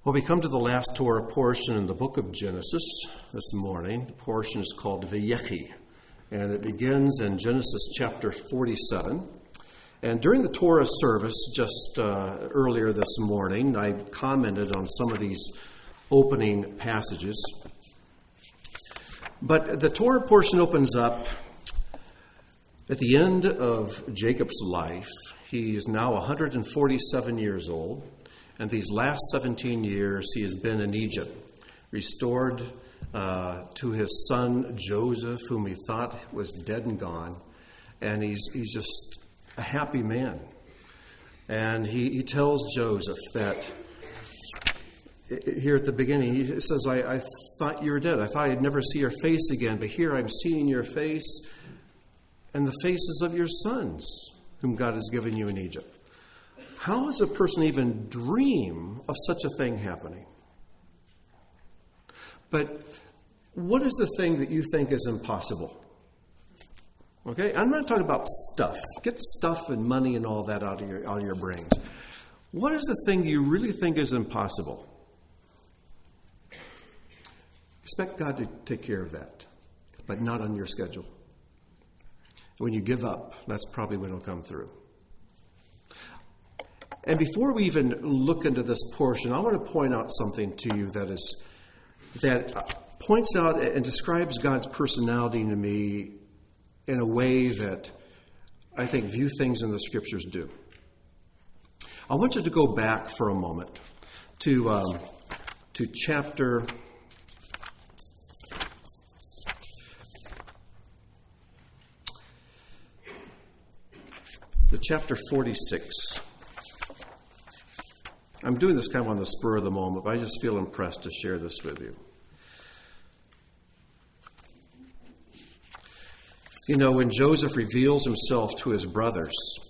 Well, we come to the last Torah portion in the book of Genesis this morning. The portion is called Vayechi, and it begins in Genesis chapter 47. And during the Torah service just earlier this morning, I commented on some of these opening passages. But the Torah portion opens up at the end of Jacob's life. He is now 147 years old. And these last 17 years, he has been in Egypt, restored to his son Joseph, whom he thought was dead and gone. And he's just a happy man. And he tells Joseph that, here at the beginning, he says, I thought you were dead. I thought I'd never see your face again. But here I'm seeing your face and the faces of your sons, whom God has given you in Egypt. How does a person even dream of such a thing happening? But what is the thing that you think is impossible? Okay, I'm not talking about stuff. Get stuff and money and all that out of your brains. What is the thing you really think is impossible? Expect God to take care of that, but not on your schedule. When you give up, that's probably when it'll come through. And before we even look into this portion, I want to point out something to you that points out and describes God's personality to me in a way that I think few things in the Scriptures do. I want you to go back for a moment to chapter 46. I'm doing this kind of on the spur of the moment, but I just feel impressed to share this with you. You know, when Joseph reveals himself to his brothers,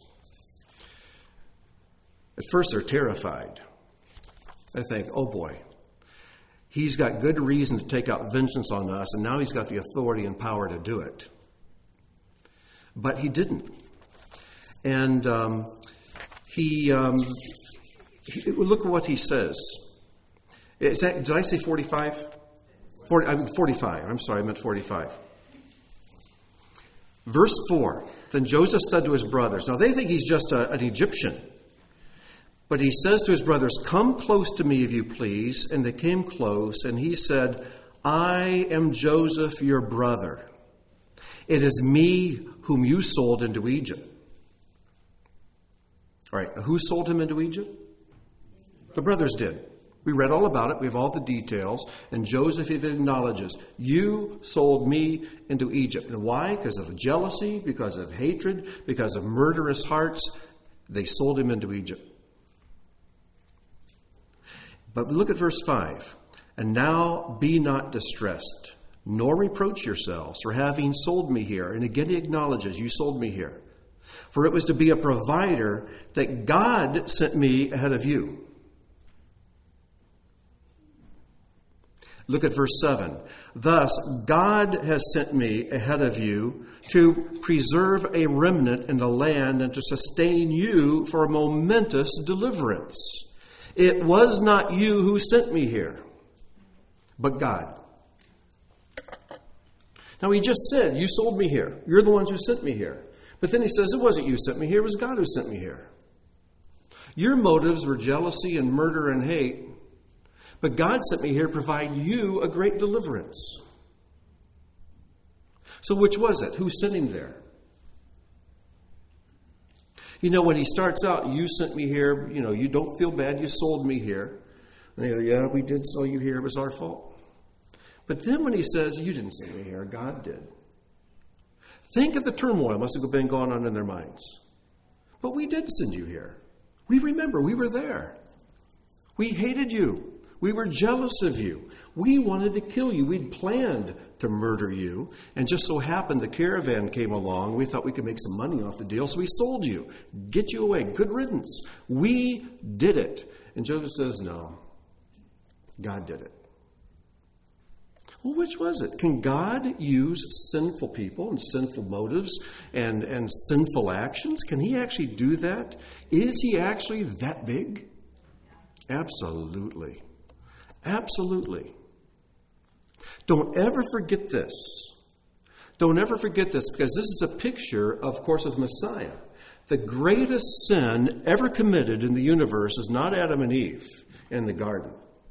at first they're terrified. They think, oh boy, he's got good reason to take out vengeance on us, and now he's got the authority and power to do it. But he didn't. And look at what he says. Did I say 45? 45. I'm sorry, I meant 45. Verse 4. Then Joseph said to his brothers. Now they think he's just an Egyptian. But he says to his brothers, come close to me if you please. And they came close. And he said, I am Joseph, your brother. It is me whom you sold into Egypt. All right, who sold him into Egypt? The brothers did. We read all about it. We have all the details. And Joseph even acknowledges, you sold me into Egypt. And why? Because of jealousy, because of hatred, because of murderous hearts. They sold him into Egypt. But look at verse 5. And now be not distressed, nor reproach yourselves for having sold me here. And again he acknowledges, you sold me here. For it was to be a provider that God sent me ahead of you. Look at verse 7. Thus, God has sent me ahead of you to preserve a remnant in the land and to sustain you for a momentous deliverance. It was not you who sent me here, but God. Now, he just said, you sold me here. You're the ones who sent me here. But then he says, it wasn't you sent me here, it was God who sent me here. Your motives were jealousy and murder and hate. But God sent me here to provide you a great deliverance. So which was it? Who sent him there? You know, when he starts out, you sent me here, you know, you don't feel bad, you sold me here. And they go, yeah, we did sell you here, it was our fault. But then when he says, you didn't send me here, God did. Think of the turmoil must have been going on in their minds. But we did send you here. We remember, we were there. We hated you. We were jealous of you. We wanted to kill you. We'd planned to murder you. And just so happened the caravan came along. We thought we could make some money off the deal, so we sold you. Get you away. Good riddance. We did it. And Joseph says, no. God did it. Well, which was it? Can God use sinful people and sinful motives and sinful actions? Can he actually do that? Is he actually that big? Absolutely. Absolutely. Don't ever forget this. Don't ever forget this, because this is a picture, of course, of Messiah. The greatest sin ever committed in the universe is not Adam and Eve in the garden.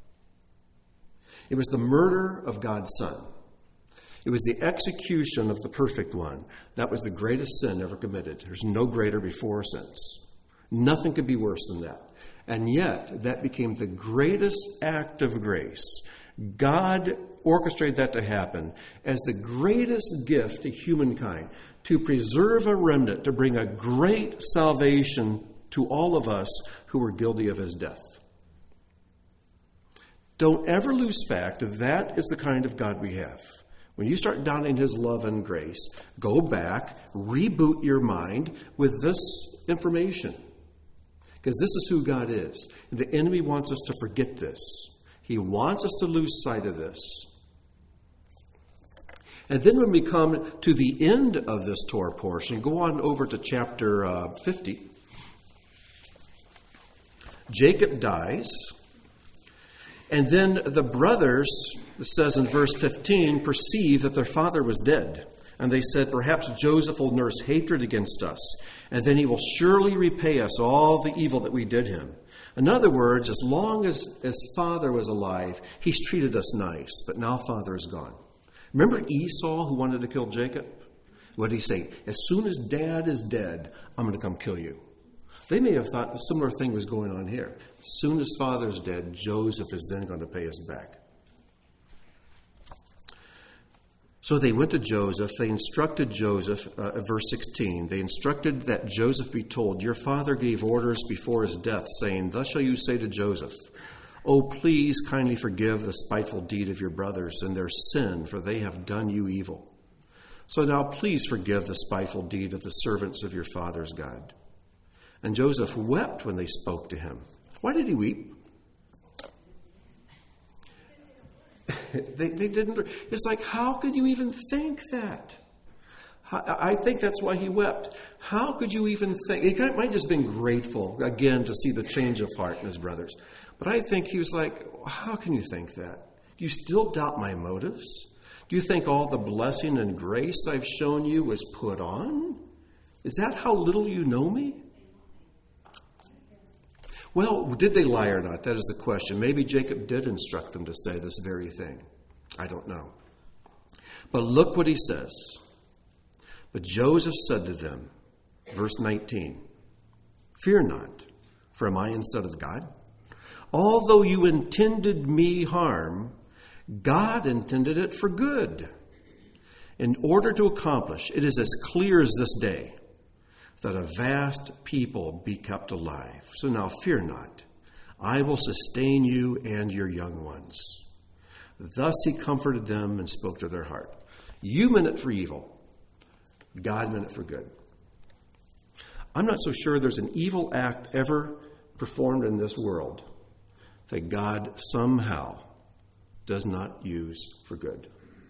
It was the murder of God's Son. It was the execution of the perfect one. That was the greatest sin ever committed. There's no greater before or since. Nothing could be worse than that. And yet, that became the greatest act of grace. God orchestrated that to happen as the greatest gift to humankind, to preserve a remnant, to bring a great salvation to all of us who were guilty of his death. Don't ever lose fact that is the kind of God we have. When you start doubting his love and grace, go back, reboot your mind with this information. Because this is who God is. And the enemy wants us to forget this. He wants us to lose sight of this. And then when we come to the end of this Torah portion, go on over to chapter 50. Jacob dies. And then the brothers, it says in verse 15, perceive that their father was dead. And they said, perhaps Joseph will nurse hatred against us, and then he will surely repay us all the evil that we did him. In other words, as long as father was alive, he's treated us nice, but now father is gone. Remember Esau who wanted to kill Jacob? What did he say? As soon as dad is dead, I'm going to come kill you. They may have thought a similar thing was going on here. As soon as father's dead, Joseph is then going to pay us back. So they went to Joseph. They instructed Joseph, verse 16, they instructed that Joseph be told, your father gave orders before his death, saying, thus shall you say to Joseph, oh, please kindly forgive the spiteful deed of your brothers and their sin, for they have done you evil. So now please forgive the spiteful deed of the servants of your father's God. And Joseph wept when they spoke to him. Why did he weep? They didn't. It's like, how could you even think that? I think that's why he wept. How could you even think? He might have just been grateful, again, to see the change of heart in his brothers. But I think he was like, how can you think that? Do you still doubt my motives? Do you think all the blessing and grace I've shown you was put on? Is that how little you know me? Well, did they lie or not? That is the question. Maybe Jacob did instruct them to say this very thing. I don't know. But look what he says. But Joseph said to them, verse 19, fear not, for am I instead of God? Although you intended me harm, God intended it for good, in order to accomplish, it is as clear as this day, that a vast people be kept alive. So now fear not. I will sustain you and your young ones. Thus he comforted them and spoke to their heart. You meant it for evil. God meant it for good. I'm not so sure there's an evil act ever performed in this world that God somehow does not use for good.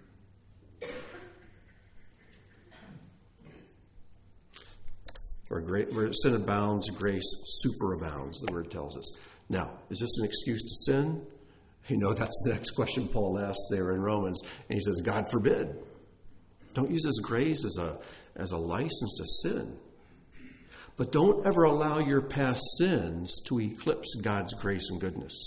Where sin abounds, grace superabounds, the word tells us. Now, is this an excuse to sin? You know, that's the next question Paul asked there in Romans. And he says, God forbid. Don't use his grace as a license to sin. But don't ever allow your past sins to eclipse God's grace and goodness.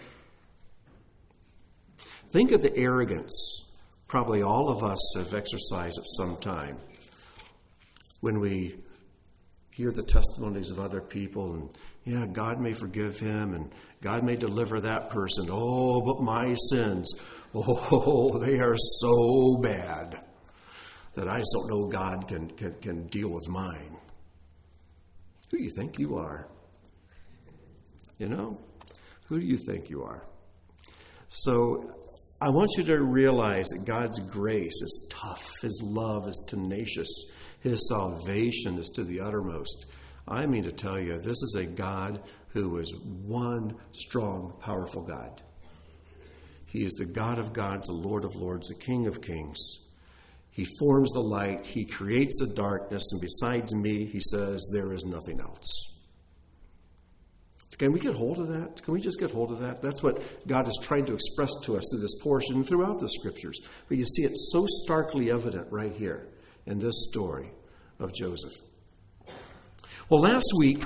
Think of the arrogance probably all of us have exercised at some time when we hear the testimonies of other people and, yeah, God may forgive him and God may deliver that person. Oh, but my sins, oh, they are so bad that I just don't know God can deal with mine. Who do you think you are? You know? Who do you think you are? So I want you to realize that God's grace is tough. His love is tenacious. His salvation is to the uttermost. I mean to tell you, this is a God who is one strong, powerful God. He is the God of gods, the Lord of lords, the King of kings. He forms the light. He creates the darkness. And besides me, he says, there is nothing else. Can we get hold of that? Can we just get hold of that? That's what God is trying to express to us through this portion throughout the Scriptures. But you see it so starkly evident right here in this story of Joseph. Well, last week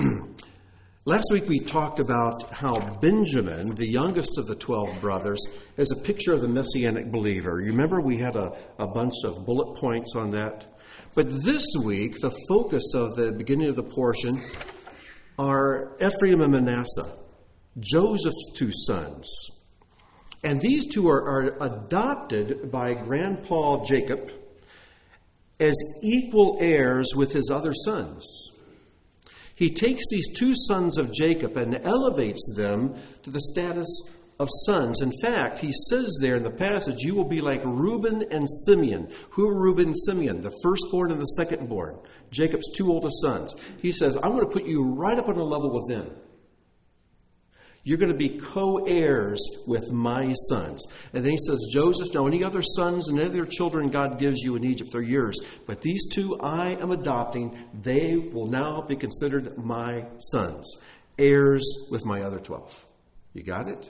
we talked about how Benjamin, the youngest of the 12 brothers, is a picture of the Messianic believer. You remember we had a bunch of bullet points on that? But this week, the focus of the beginning of the portion are Ephraim and Manasseh, Joseph's two sons. And these two are adopted by Grandpa Jacob as equal heirs with his other sons. He takes these two sons of Jacob and elevates them to the status of sons. In fact, he says there in the passage, you will be like Reuben and Simeon. Who are Reuben and Simeon? The firstborn and the secondborn. Jacob's two oldest sons. He says, I'm going to put you right up on a level with them. You're going to be co-heirs with my sons. And then he says, Joseph, now any other sons and any other children God gives you in Egypt, they're yours. But these two I am adopting. They will now be considered my sons, heirs with my other 12. You got it?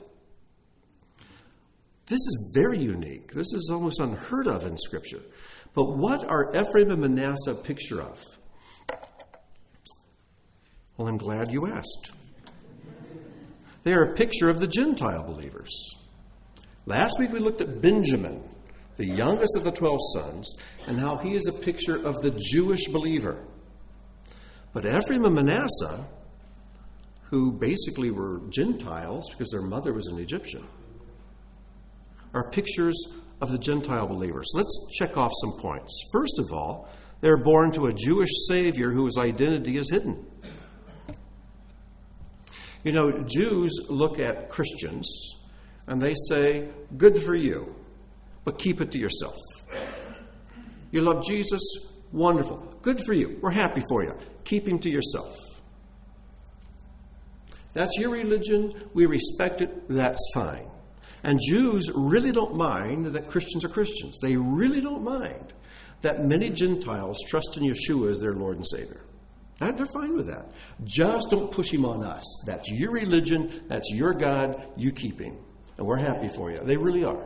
This is very unique. This is almost unheard of in Scripture. But what are Ephraim and Manasseh a picture of? Well, I'm glad you asked. They are a picture of the Gentile believers. Last week we looked at Benjamin, the youngest of the 12 sons, and how he is a picture of the Jewish believer. But Ephraim and Manasseh, who basically were Gentiles because their mother was an Egyptian, are pictures of the Gentile believers. Let's check off some points. First of all, they're born to a Jewish Savior whose identity is hidden. You know, Jews look at Christians and they say, good for you, but keep it to yourself. You love Jesus? Wonderful. Good for you. We're happy for you. Keep him to yourself. That's your religion. We respect it. That's fine. And Jews really don't mind that Christians are Christians. They really don't mind that many Gentiles trust in Yeshua as their Lord and Savior. They're fine with that. Just don't push him on us. That's your religion. That's your God. You keep him. And we're happy for you. They really are.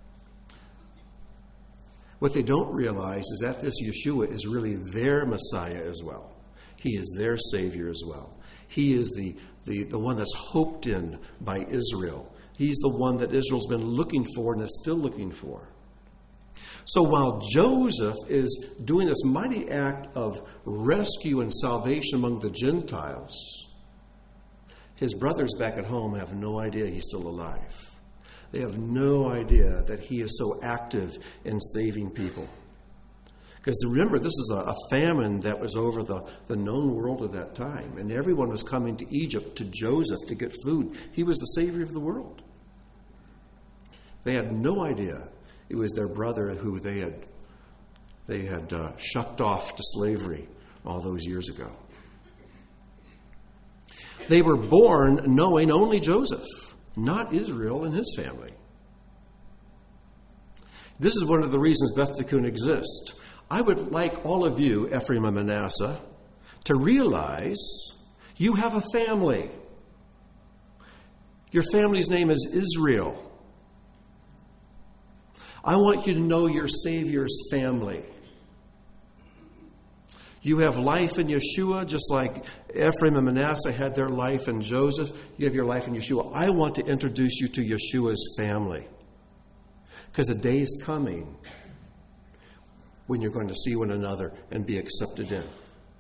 What they don't realize is that this Yeshua is really their Messiah as well. He is their Savior as well. He is the one that's hoped in by Israel. He's the one that Israel's been looking for and is still looking for. So while Joseph is doing this mighty act of rescue and salvation among the Gentiles, his brothers back at home have no idea he's still alive. They have no idea that he is so active in saving people. Because remember, this is a famine that was over the known world at that time. And everyone was coming to Egypt, to Joseph, to get food. He was the Savior of the world. They had no idea it was their brother who they had shucked off to slavery all those years ago. They were born knowing only Joseph, not Israel and his family. This is one of the reasons Beth Tikkun exists. I would like all of you, Ephraim and Manasseh, to realize you have a family. Your family's name is Israel. I want you to know your Savior's family. You have life in Yeshua, just like Ephraim and Manasseh had their life in Joseph. You have your life in Yeshua. I want to introduce you to Yeshua's family. Because a day is coming when you're going to see one another and be accepted in.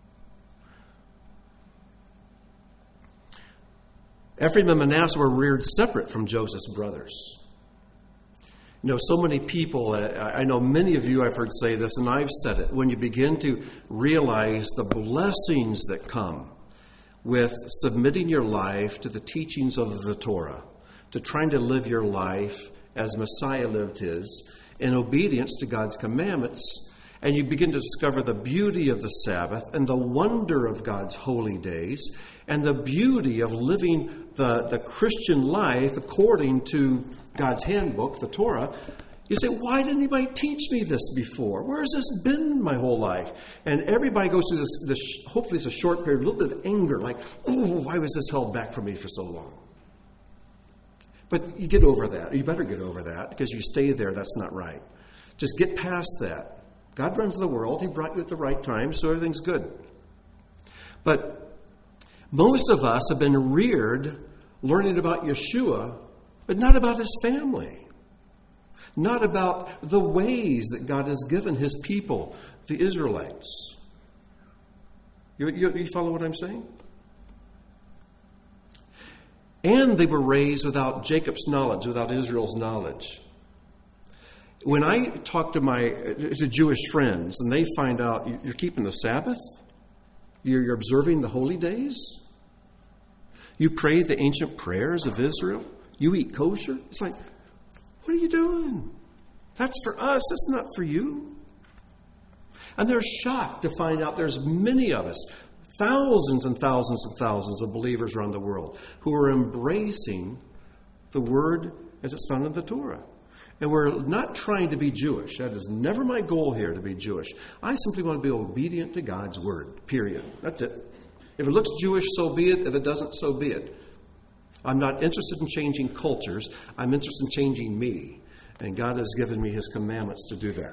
Ephraim and Manasseh were reared separate from Joseph's brothers. You know, so many people, I know many of you I've heard say this, and I've said it, when you begin to realize the blessings that come with submitting your life to the teachings of the Torah, to trying to live your life as Messiah lived his, in obedience to God's commandments, and you begin to discover the beauty of the Sabbath and the wonder of God's holy days and the beauty of living the Christian life according to God's handbook, the Torah, You say, why didn't anybody teach me this before? Where has this been my whole life? And everybody goes through this hopefully it's a short period, a little bit of anger, like, oh, why was this held back from me for so long? But you get over that. You better get over that, because you stay there, that's not right. Just get past that. God runs the world. He brought you at the right time, so everything's good. But most of us have been reared learning about Yeshua, but not about his family. Not about the ways that God has given his people, the Israelites. You follow what I'm saying? And they were raised without Jacob's knowledge, without Israel's knowledge. When I talk to Jewish friends and they find out you're keeping the Sabbath, you're observing the holy days, you pray the ancient prayers of Israel, you eat kosher, it's like, what are you doing? That's for us. That's not for you. And they're shocked to find out there's many of us, thousands and thousands and thousands of believers around the world who are embracing the word as it's found in the Torah. And we're not trying to be Jewish. That is never my goal here, to be Jewish. I simply want to be obedient to God's word, period. That's it. If it looks Jewish, so be it. If it doesn't, so be it. I'm not interested in changing cultures. I'm interested in changing me. And God has given me his commandments to do that.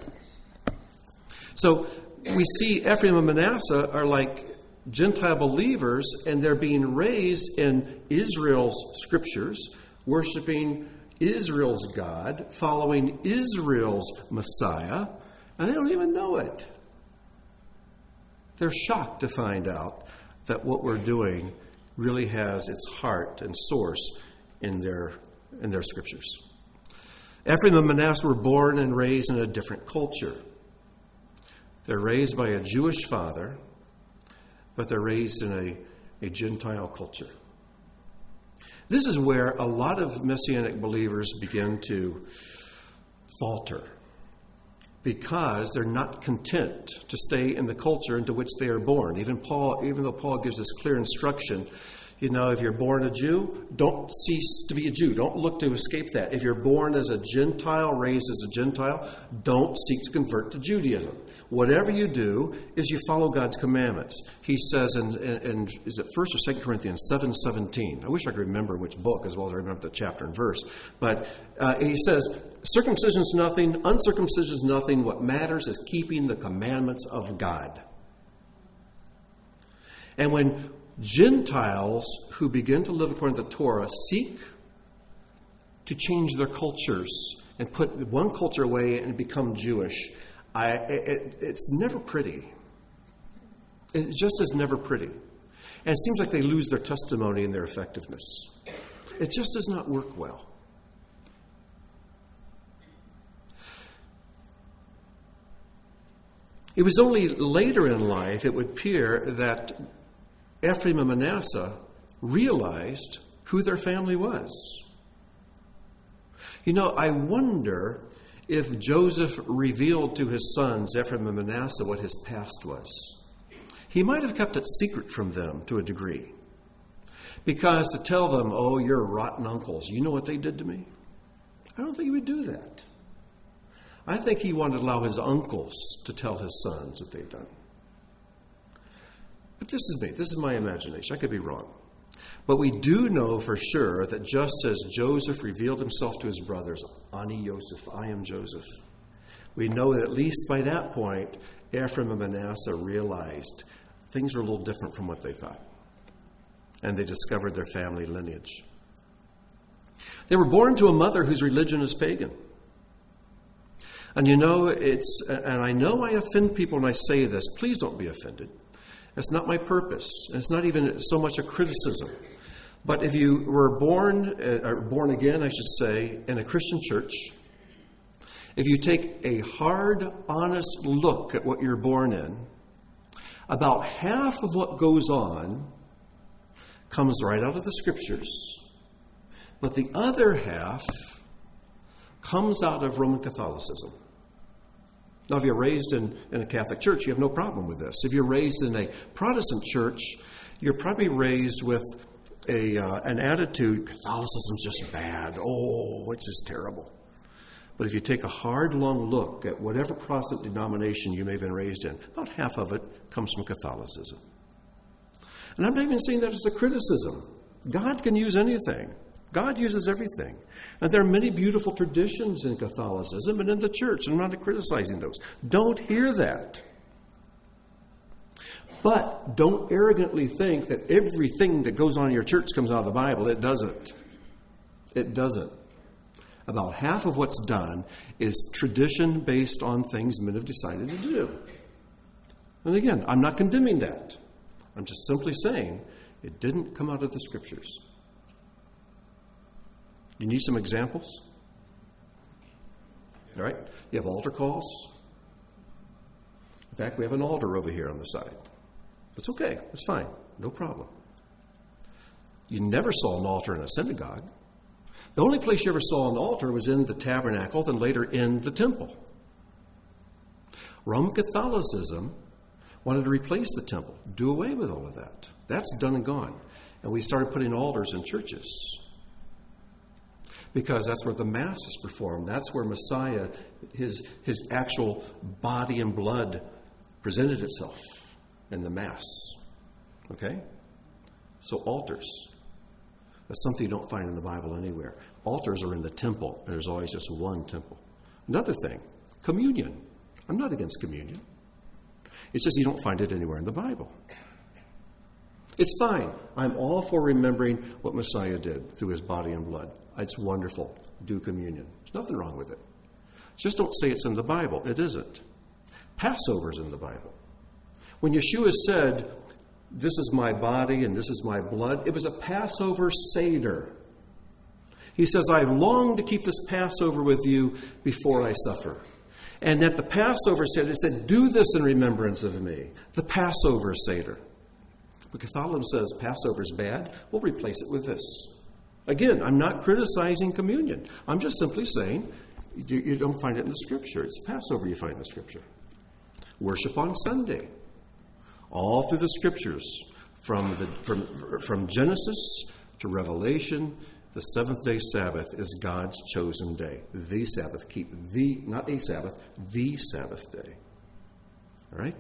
So we see Ephraim and Manasseh are like Gentile believers, and they're being raised in Israel's scriptures, worshiping Israel's God, following Israel's Messiah, and they don't even know it. They're shocked to find out that what we're doing really has its heart and source in their scriptures. Ephraim and Manasseh were born and raised in a different culture. They're raised by a Jewish father, but they're raised in a Gentile culture. This is where a lot of Messianic believers begin to falter, because they're not content to stay in the culture into which they are born. Even though Paul gives us clear instruction, if you're born a Jew, don't cease to be a Jew. Don't look to escape that. If you're born as a Gentile, raised as a Gentile, don't seek to convert to Judaism. Whatever you do is you follow God's commandments. He says in is it 1 or 2 Corinthians 7:17? I wish I could remember which book as well as I remember the chapter and verse. But he says, circumcision is nothing, uncircumcision is nothing. What matters is keeping the commandments of God. And when Gentiles who begin to live according to the Torah seek to change their cultures and put one culture away and become Jewish, it's never pretty. It just is never pretty. And it seems like they lose their testimony and their effectiveness. It just does not work well. It was only later in life, it would appear, that Ephraim and Manasseh realized who their family was. I wonder if Joseph revealed to his sons, Ephraim and Manasseh, what his past was. He might have kept it secret from them to a degree. Because to tell them, oh, you're rotten uncles, you know what they did to me? I don't think he would do that. I think he wanted to allow his uncles to tell his sons what they'd done. But this is me. This is my imagination. I could be wrong. But we do know for sure that just as Joseph revealed himself to his brothers, Ani Yosef, I am Joseph, we know that at least by that point, Ephraim and Manasseh realized things were a little different from what they thought. And they discovered their family lineage. They were born to a mother whose religion is pagan. And and I know I offend people when I say this. Please don't be offended. That's not my purpose. It's not even so much a criticism. But if you were born again, I should say, in a Christian church, if you take a hard, honest look at what you're born in, about half of what goes on comes right out of the Scriptures, but the other half comes out of Roman Catholicism. Now, if you're raised in a Catholic church, you have no problem with this. If you're raised in a Protestant church, you're probably raised with an attitude, Catholicism's just bad. Oh, it's just terrible. But if you take a hard, long look at whatever Protestant denomination you may have been raised in, about half of it comes from Catholicism. And I'm not even saying that as a criticism. God can use anything. God uses everything. And there are many beautiful traditions in Catholicism and in the church. I'm not criticizing those. Don't hear that. But don't arrogantly think that everything that goes on in your church comes out of the Bible. It doesn't. It doesn't. About half of what's done is tradition based on things men have decided to do. And again, I'm not condemning that. I'm just simply saying it didn't come out of the Scriptures. You need some examples? All right? You have altar calls. In fact, we have an altar over here on the side. It's okay. It's fine. No problem. You never saw an altar in a synagogue. The only place you ever saw an altar was in the tabernacle, then later in the temple. Roman Catholicism wanted to replace the temple, do away with all of that. That's done and gone. And we started putting altars in churches because that's where the Mass is performed. That's where Messiah, his actual body and blood presented itself in the Mass. Okay? So altars. That's something you don't find in the Bible anywhere. Altars are in the temple, and there's always just one temple. Another thing, communion. I'm not against communion. It's just you don't find it anywhere in the Bible. It's fine. I'm all for remembering what Messiah did through his body and blood. It's wonderful. Do communion. There's nothing wrong with it. Just don't say it's in the Bible. It isn't. Passover's in the Bible. When Yeshua said, "This is my body and this is my blood," it was a Passover Seder. He says, "I long to keep this Passover with you before I suffer." And at the Passover Seder, it said, "Do this in remembrance of me." The Passover Seder. But Catholicism says Passover is bad. We'll replace it with this. Again, I'm not criticizing communion. I'm just simply saying you don't find it in the Scripture. It's Passover you find in the Scripture. Worship on Sunday. All through the Scriptures, from Genesis to Revelation, the seventh-day Sabbath is God's chosen day. The Sabbath. Keep the, not a Sabbath, the Sabbath day. All right?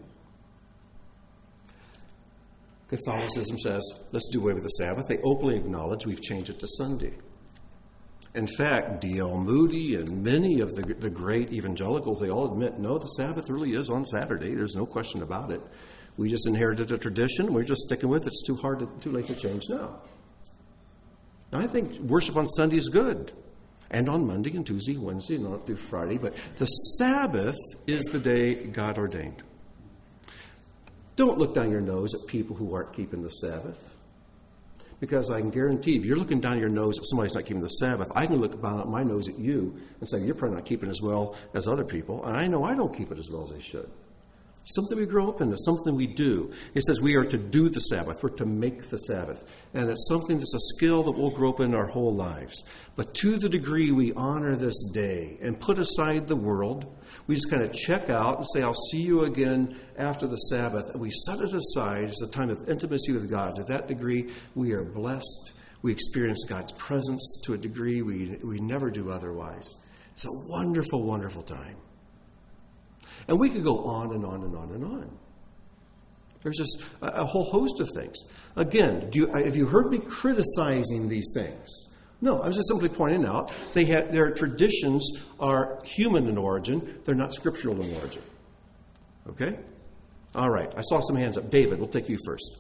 Catholicism says, let's do away with the Sabbath. They openly acknowledge we've changed it to Sunday. In fact, D.L. Moody and many of the great evangelicals, they all admit, no, the Sabbath really is on Saturday. There's no question about it. We just inherited a tradition. We're just sticking with it. It's too late to change now. Now, I think worship on Sunday is good. And on Monday and Tuesday, Wednesday, and not through Friday. But the Sabbath is the day God ordained. Don't look down your nose at people who aren't keeping the Sabbath. Because I can guarantee, if you're looking down your nose at somebody who's not keeping the Sabbath, I can look down my nose at you and say, you're probably not keeping it as well as other people. And I know I don't keep it as well as I should. Something we grow up in, it's something we do. It says we are to do the Sabbath. We're to make the Sabbath. And it's something that's a skill that we'll grow up in our whole lives. But to the degree we honor this day and put aside the world, we just kind of check out and say, I'll see you again after the Sabbath. And we set it aside as a time of intimacy with God. To that degree, we are blessed. We experience God's presence to a degree we never do otherwise. It's a wonderful, wonderful time. And we could go on and on and on and on. There's just a whole host of things. Again, have you heard me criticizing these things? No, I was just simply pointing out their traditions are human in origin. They're not scriptural in origin. Okay? All right. I saw some hands up. David, we'll take you first.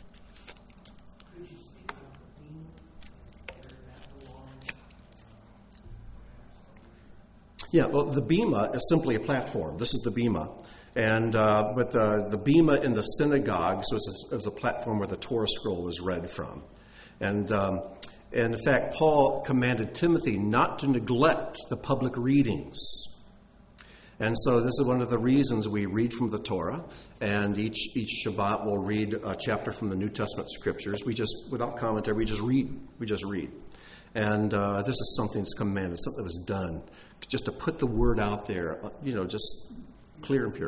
Yeah, well, the Bema is simply a platform. This is the Bema. But the Bema in the synagogues was a platform where the Torah scroll was read from. And in fact, Paul commanded Timothy not to neglect the public readings. And so this is one of the reasons we read from the Torah. And each Shabbat we'll read a chapter from the New Testament scriptures. We just, without commentary, we just read. And this is something that's commanded, something that was done, just to put the word out there, just clear and pure.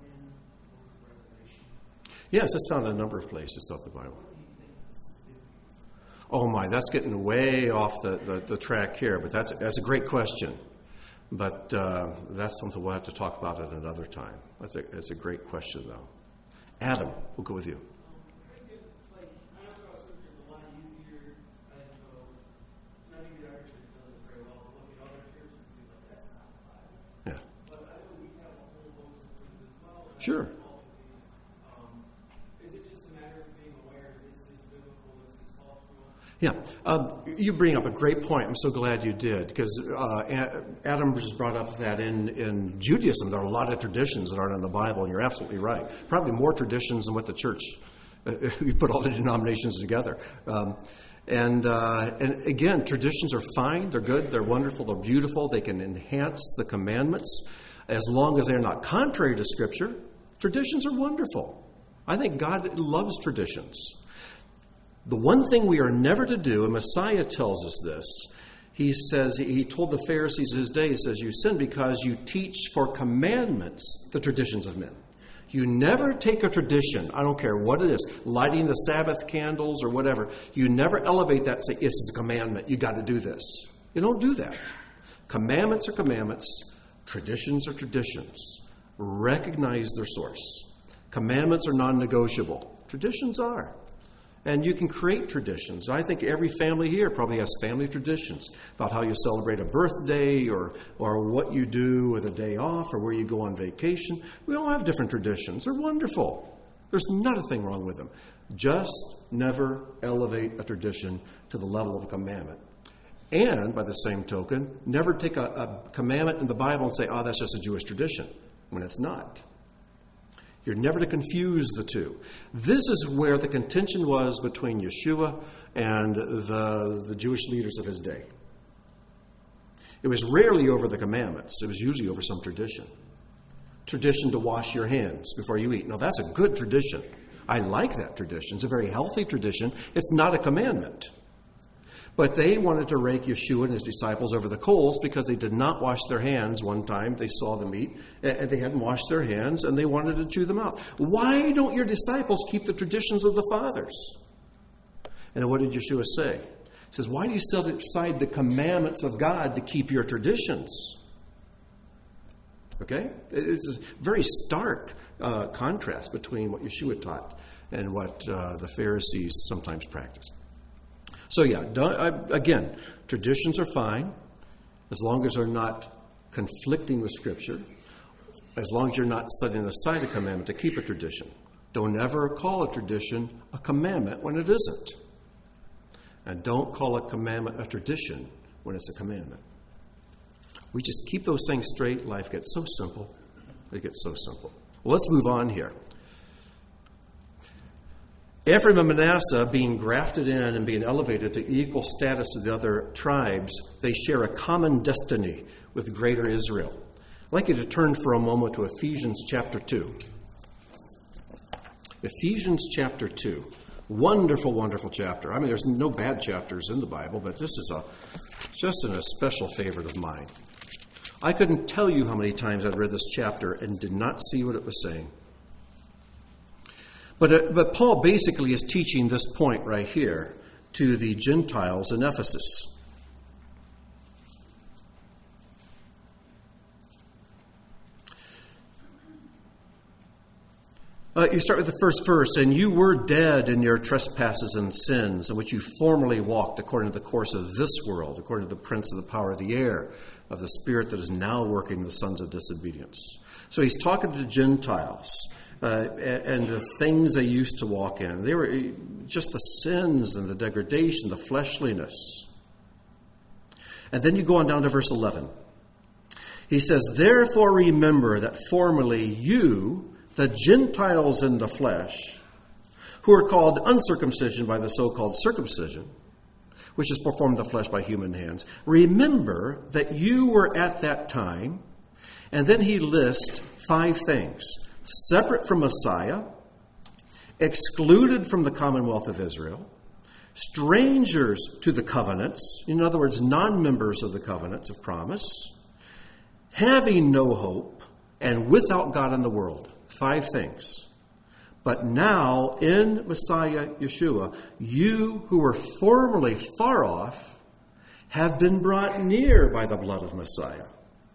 Yes, it's found in a number of places throughout the Bible. Oh my, that's getting way off the track here, but that's a great question. But that's something we'll have to talk about at another time. That's a great question, though. Adam, we'll go with you. Yeah. Sure. Yeah, you bring up a great point. I'm so glad you did, because Adam just brought up that in Judaism there are a lot of traditions that aren't in the Bible, and you're absolutely right. Probably more traditions than what the church, you put all the denominations together. And again, traditions are fine, they're good, they're wonderful, they're beautiful, they can enhance the commandments. As long as they're not contrary to Scripture, traditions are wonderful. I think God loves traditions. The one thing we are never to do, and Messiah tells us this, he says, he told the Pharisees of his day, he says, you sin because you teach for commandments the traditions of men. You never take a tradition, I don't care what it is, lighting the Sabbath candles or whatever, you never elevate that and say, this is a commandment, you got to do this. You don't do that. Commandments are commandments, traditions are traditions. Recognize their source. Commandments are non-negotiable. Traditions are. And you can create traditions. I think every family here probably has family traditions about how you celebrate a birthday or what you do with a day off or where you go on vacation. We all have different traditions. They're wonderful. There's not a thing wrong with them. Just never elevate a tradition to the level of a commandment. And by the same token, never take a commandment in the Bible and say, oh, that's just a Jewish tradition, when it's not. You're never to confuse the two. This is where the contention was between Yeshua and the Jewish leaders of his day. It was rarely over the commandments. It was usually over some tradition. Tradition to wash your hands before you eat. Now, that's a good tradition. I like that tradition. It's a very healthy tradition. It's not a commandment. But they wanted to rake Yeshua and his disciples over the coals because they did not wash their hands one time. They saw the meat, and they hadn't washed their hands, and they wanted to chew them out. Why don't your disciples keep the traditions of the fathers? And then what did Yeshua say? He says, why do you set aside the commandments of God to keep your traditions? Okay? It's a very stark contrast between what Yeshua taught and what the Pharisees sometimes practiced. So again, traditions are fine as long as they're not conflicting with Scripture, as long as you're not setting aside a commandment to keep a tradition. Don't ever call a tradition a commandment when it isn't. And don't call a commandment a tradition when it's a commandment. We just keep those things straight, life gets so simple. It gets so simple. Well, let's move on here. Ephraim and Manasseh, being grafted in and being elevated to equal status to the other tribes, they share a common destiny with greater Israel. I'd like you to turn for a moment to Ephesians chapter 2. Ephesians chapter 2. Wonderful, wonderful chapter. I mean, there's no bad chapters in the Bible, but this is just an especial favorite of mine. I couldn't tell you how many times I've read this chapter and did not see what it was saying. But Paul basically is teaching this point right here to the Gentiles in Ephesus. You start with the first verse, and you were dead in your trespasses and sins, in which you formerly walked according to the course of this world, according to the prince of the power of the air, of the spirit that is now working in the sons of disobedience. So he's talking to the Gentiles. And the things they used to walk in. They were just the sins and the degradation, the fleshliness. And then you go on down to verse 11. He says, therefore remember that formerly you, the Gentiles in the flesh, who are called uncircumcision by the so-called circumcision, which is performed in the flesh by human hands, remember that you were at that time. And then he lists 5 things. Separate from Messiah, excluded from the commonwealth of Israel, strangers to the covenants, in other words, non-members of the covenants of promise, having no hope, and without God in the world. 5 things. But now, in Messiah Yeshua, you who were formerly far off have been brought near by the blood of Messiah.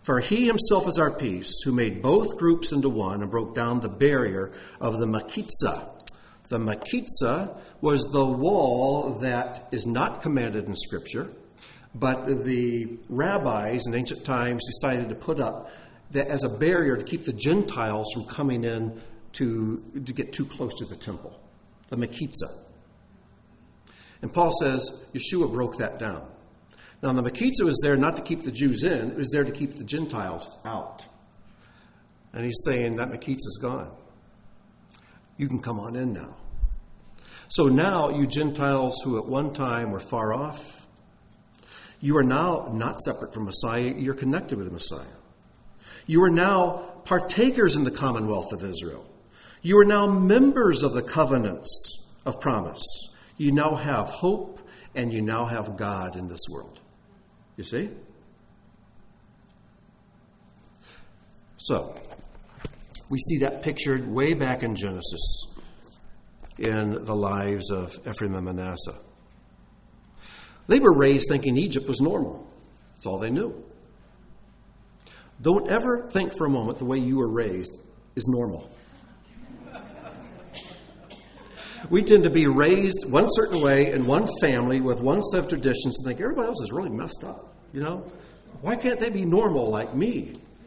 For he himself is our peace, who made both groups into one and broke down the barrier of the Machitza. The Machitza was the wall that is not commanded in Scripture, but the rabbis in ancient times decided to put up that as a barrier to keep the Gentiles from coming in to get too close to the temple. The Machitza. And Paul says Yeshua broke that down. Now, the Machitza was there not to keep the Jews in, it was there to keep the Gentiles out. And he's saying that Machitza's gone. You can come on in now. So now, you Gentiles who at one time were far off, you are now not separate from Messiah, you're connected with the Messiah. You are now partakers in the commonwealth of Israel. You are now members of the covenants of promise. You now have hope, and you now have God in this world. You see? So, we see that pictured way back in Genesis in the lives of Ephraim and Manasseh. They were raised thinking Egypt was normal. That's all they knew. Don't ever think for a moment the way you were raised is normal. We tend to be raised one certain way in one family with one set of traditions and think everybody else is really messed up. You know? Why can't they be normal like me?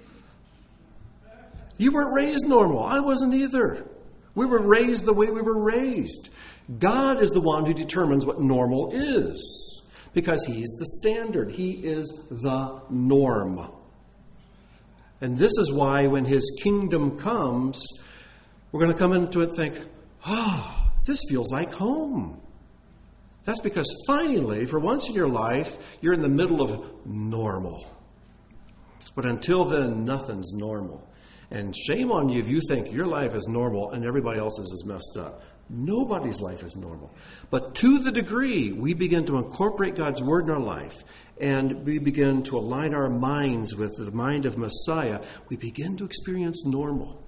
You weren't raised normal. I wasn't either. We were raised the way we were raised. God is the one who determines what normal is because he's the standard. He is the norm. And this is why when his kingdom comes, we're going to come into it and think, this feels like home. That's because finally, for once in your life, you're in the middle of normal. But until then, nothing's normal. And shame on you if you think your life is normal and everybody else's is messed up. Nobody's life is normal. But to the degree we begin to incorporate God's word in our life and we begin to align our minds with the mind of Messiah, we begin to experience normal.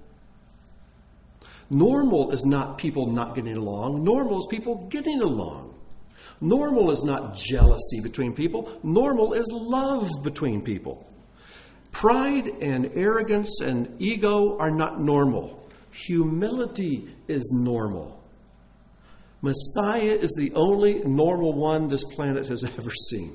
Normal is not people not getting along. Normal is people getting along. Normal is not jealousy between people. Normal is love between people. Pride and arrogance and ego are not normal. Humility is normal. Messiah is the only normal one this planet has ever seen.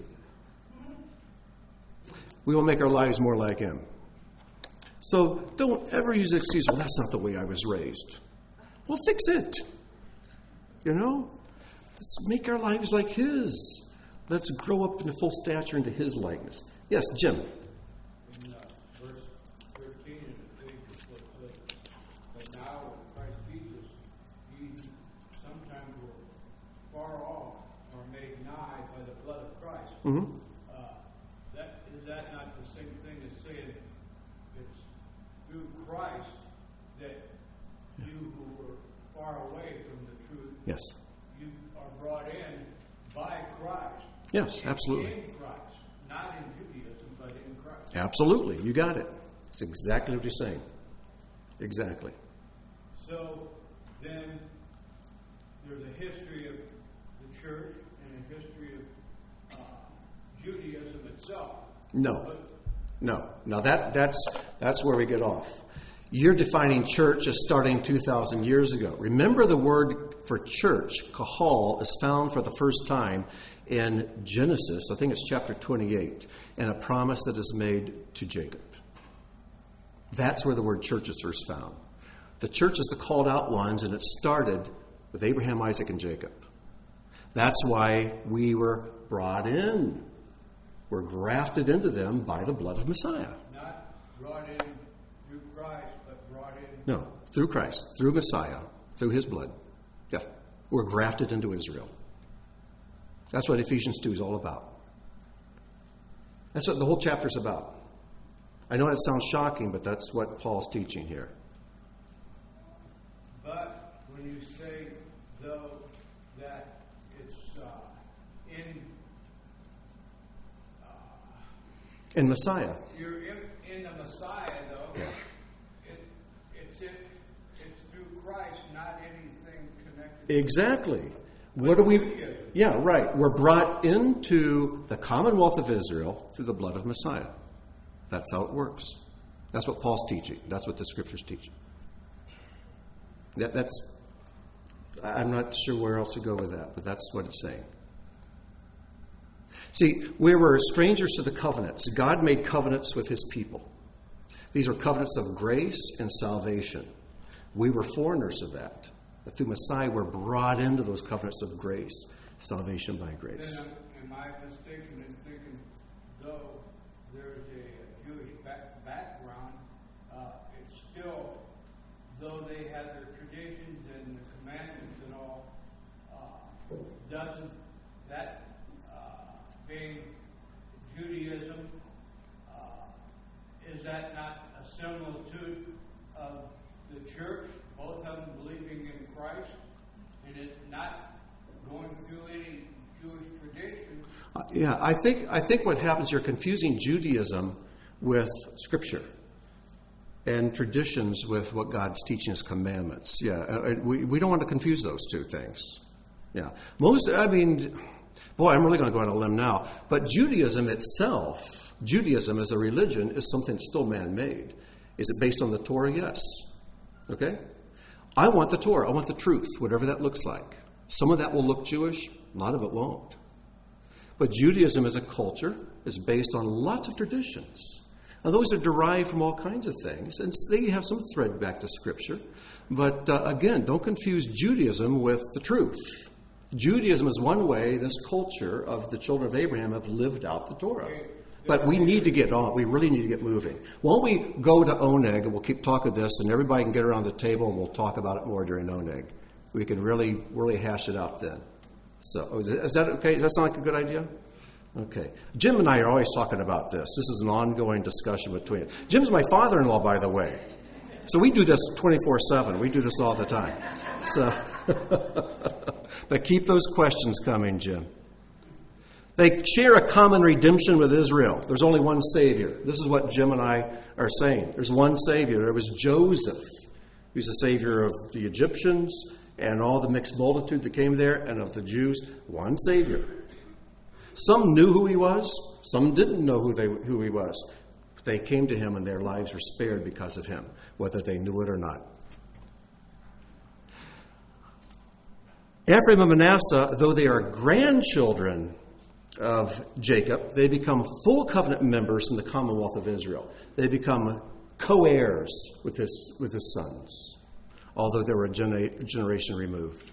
We will make our lives more like him. So don't ever use the excuse, well, that's not the way I was raised. Well, fix it. You know? Let's make our lives like his. Let's grow up in the full stature into his likeness. Yes, Jim. In verse 13 in Ephesians, but now in Christ Jesus, ye sometimes were far off or made nigh by the blood of Christ. Mm-hmm. Is that not the same thing as saying it's through Christ that you who were far away from the truth, yes, you are brought in by Christ? Yes, absolutely. In Christ, not in Judaism, but in Christ. Absolutely. You got it. It's exactly what you're saying. Exactly. So then there's a history of the church and a history of Judaism itself. No. Now that's where we get off. You're defining church as starting 2,000 years ago. Remember the word for church, kahal, is found for the first time in Genesis, I think it's chapter 28, and a promise that is made to Jacob. That's where the word church is first found. The church is the called out ones, and it started with Abraham, Isaac, and Jacob. That's why we were brought in. We're grafted into them by the blood of Messiah. Not brought in through Christ, but brought in... No, through Christ, through Messiah, through his blood. Yeah, we're grafted into Israel. That's what Ephesians 2 is all about. That's what the whole chapter is about. I know that sounds shocking, but that's what Paul's teaching here. But when you say, though, that it's in Messiah. You're in the Messiah, though. Yeah. It's through Christ, not anything connected. Exactly. What are we? Yeah, right. We're brought into the commonwealth of Israel through the blood of Messiah. That's how it works. That's what Paul's teaching. That's what the Scriptures teach. I'm not sure where else to go with that, but that's what it's saying. See, we were strangers to the covenants. God made covenants with his people. These are covenants of grace and salvation. We were foreigners of that. But through Messiah, we're brought into those covenants of grace, salvation by grace. Then am I mistaken in thinking, though there's a Jewish background, it's still, though they had their traditions and the commandments and all, doesn't that being Judaism, is that not a similitude of the church, both of them believing in Christ, and it not going through any Jewish tradition? Yeah, I think what happens, you're confusing Judaism with Scripture and traditions with what God's teaching as commandments. Yeah, we don't want to confuse those two things. Yeah, boy, I'm really going to go on a limb now. But Judaism itself, Judaism as a religion, is something that's still man-made. Is it based on the Torah? Yes. Okay? I want the Torah. I want the truth, whatever that looks like. Some of that will look Jewish. A lot of it won't. But Judaism as a culture is based on lots of traditions. Now, those are derived from all kinds of things, and they have some thread back to Scripture. But again, don't confuse Judaism with the truth. Judaism is one way this culture of the children of Abraham have lived out the Torah. But we need to get on. We really need to get moving. Why don't we go to Oneg, and we'll keep talking this, and everybody can get around the table, and we'll talk about it more during Oneg. We can really hash it out then. So, is that okay? Does that sound like a good idea? Okay. Jim and I are always talking about this. This is an ongoing discussion between us. Jim's my father-in-law, by the way. So we do this 24/7. We do this all the time. So, but keep those questions coming, Jim. They share a common redemption with Israel. There's only one Savior. This is what Jim and I are saying. There's one Savior. There was Joseph, who's the Savior of the Egyptians and all the mixed multitude that came there, and of the Jews. One Savior. Some knew who he was. Some didn't know who he was. They came to him, and their lives were spared because of him, whether they knew it or not. Ephraim and Manasseh, though they are grandchildren of Jacob, they become full covenant members in the commonwealth of Israel. They become co-heirs with his sons, although they were a generation removed.